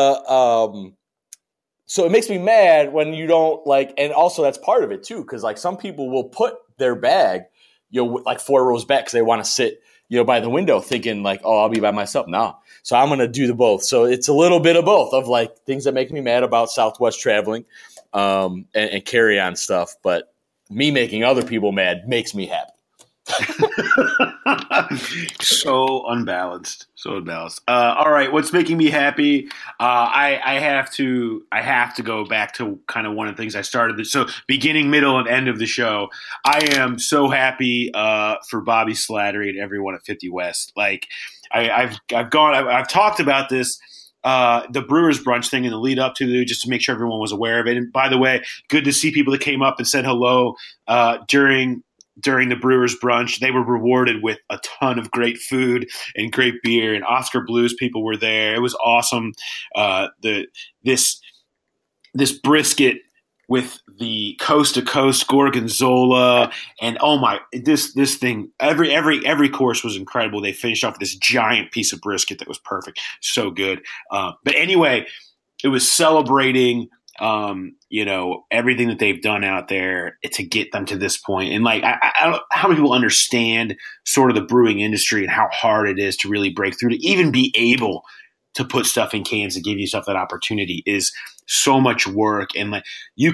so it makes me mad when you don't and also that's part of it too, because some people will put their bag 4 rows back because they want to sit by the window thinking I'll be by myself. No. So I'm going to do the both. So it's a little bit of both of things that make me mad about Southwest traveling and carry on stuff. But me making other people mad makes me happy. So unbalanced. All right, what's making me happy? I have to go back to kind of one of the things I started. So beginning, middle, and end of the show. I am so happy for Bobby Slattery and everyone at 50 West. I've talked about this. The Brewers brunch thing in the lead up to just to make sure everyone was aware of it. And by the way, good to see people that came up and said hello during the Brewers brunch. They were rewarded with a ton of great food and great beer, and Oscar Blues people were there. It was awesome. This brisket with the coast to coast gorgonzola, and this thing, every course was incredible. They finished off with this giant piece of brisket that was perfect. So good. But anyway, it was celebrating everything that they've done out there to get them to this point. And I don't know how many people understand sort of the brewing industry and how hard it is to really break through, to even be able to put stuff in cans and give yourself that opportunity is so much work. And you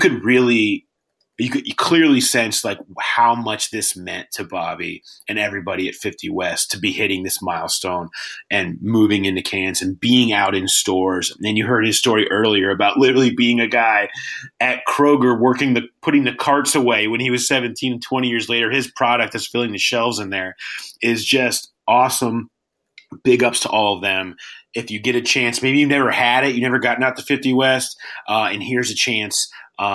clearly sense how much this meant to Bobby and everybody at 50 West to be hitting this milestone and moving into cans and being out in stores. And you heard his story earlier about literally being a guy at Kroger putting the carts away when he was 17, and 20 years later, his product is filling the shelves in there is just awesome. Big ups to all of them. If you get a chance, maybe you've never had it, you never gotten out to 50 West, and here's a chance,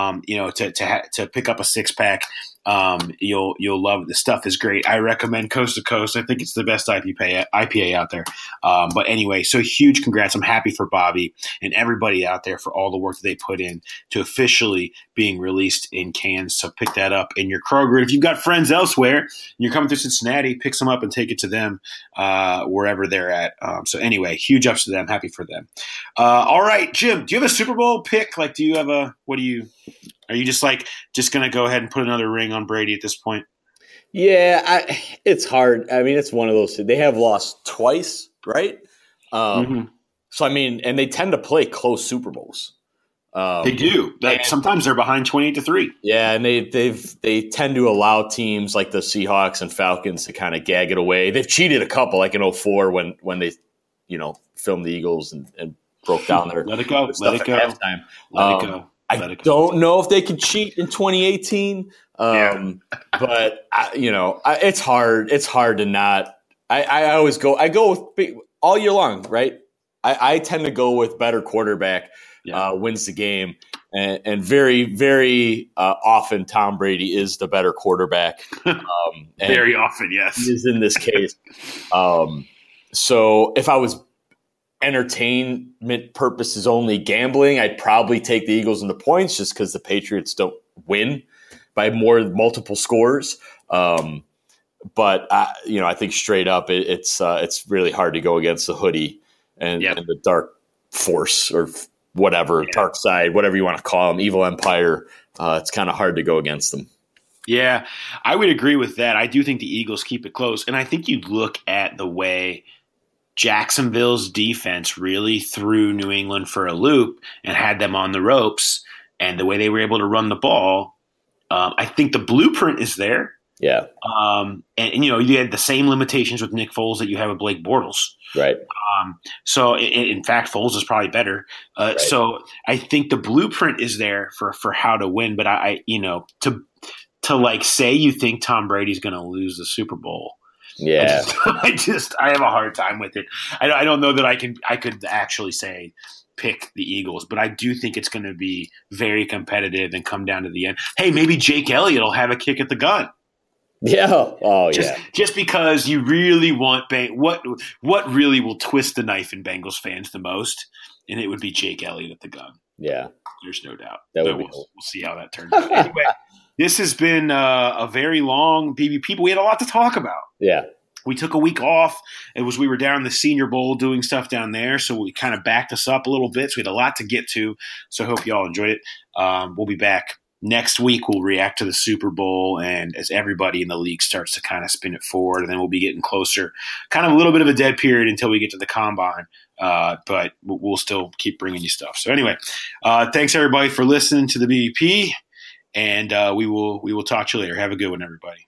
to pick up a 6-pack. You'll love it. The stuff is great. I recommend Coast to Coast. I think it's the best IPA out there. But anyway, so huge congrats. I'm happy for Bobby and everybody out there for all the work that they put in to officially being released in cans. So pick that up in your Kroger. If you've got friends elsewhere and you're coming through Cincinnati, pick some up and take it to them wherever they're at. So anyway, huge ups to them. Happy for them. All right, Jim, do you have a Super Bowl pick? Do you have are you just going to go ahead and put another ring on Brady at this point? Yeah, it's hard. It's one of those. They have lost twice, right? So, and they tend to play close Super Bowls. They do. Sometimes they're behind 28-3. Yeah, and they tend to allow teams like the Seahawks and Falcons to kind of gag it away. They've cheated a couple, in 2004 when they, filmed the Eagles and broke down their let it go. Let it go. Let it go. I don't know if they could cheat in 2018, but it's hard. It's hard to not. I always go. I go with all year long, right? I tend to go with better quarterback wins the game, and very, very often Tom Brady is the better quarterback. Very often, yes, he is in this case. So if I was entertainment purposes only gambling, I'd probably take the Eagles in the points just because the Patriots don't win by multiple scores. But I think straight up it's really hard to go against the hoodie and the dark force or whatever, dark side, whatever you want to call them, evil empire. It's kind of hard to go against them. Yeah, I would agree with that. I do think the Eagles keep it close. And I think you look at the way Jacksonville's defense really threw New England for a loop and had them on the ropes, and the way they were able to run the ball, I think the blueprint is there. Yeah. And you had the same limitations with Nick Foles that you have with Blake Bortles. Right. So in fact, Foles is probably better. Right. So I think the blueprint is there for how to win. But to like say you think Tom Brady's going to lose the Super Bowl. Yeah. I have a hard time with it. I don't know that I could actually say pick the Eagles, but I do think it's going to be very competitive and come down to the end. Hey, maybe Jake Elliott will have a kick at the gun. Yeah. Oh, Just because you really want what really will twist the knife in Bengals fans the most, and it would be Jake Elliott at the gun. Yeah. There's no doubt. We'll see how that turns out. Anyway, this has been a very long BBP, but we had a lot to talk about. Yeah. We took a week off. We were down in the Senior Bowl doing stuff down there, so we kind of backed us up a little bit. So we had a lot to get to. So I hope you all enjoyed it. We'll be back next week. We'll react to the Super Bowl, and as everybody in the league starts to kind of spin it forward, and then we'll be getting closer. Kind of a little bit of a dead period until we get to the Combine, but we'll still keep bringing you stuff. So anyway, thanks everybody for listening to the BBP, and we will talk to you later. Have a good one, everybody.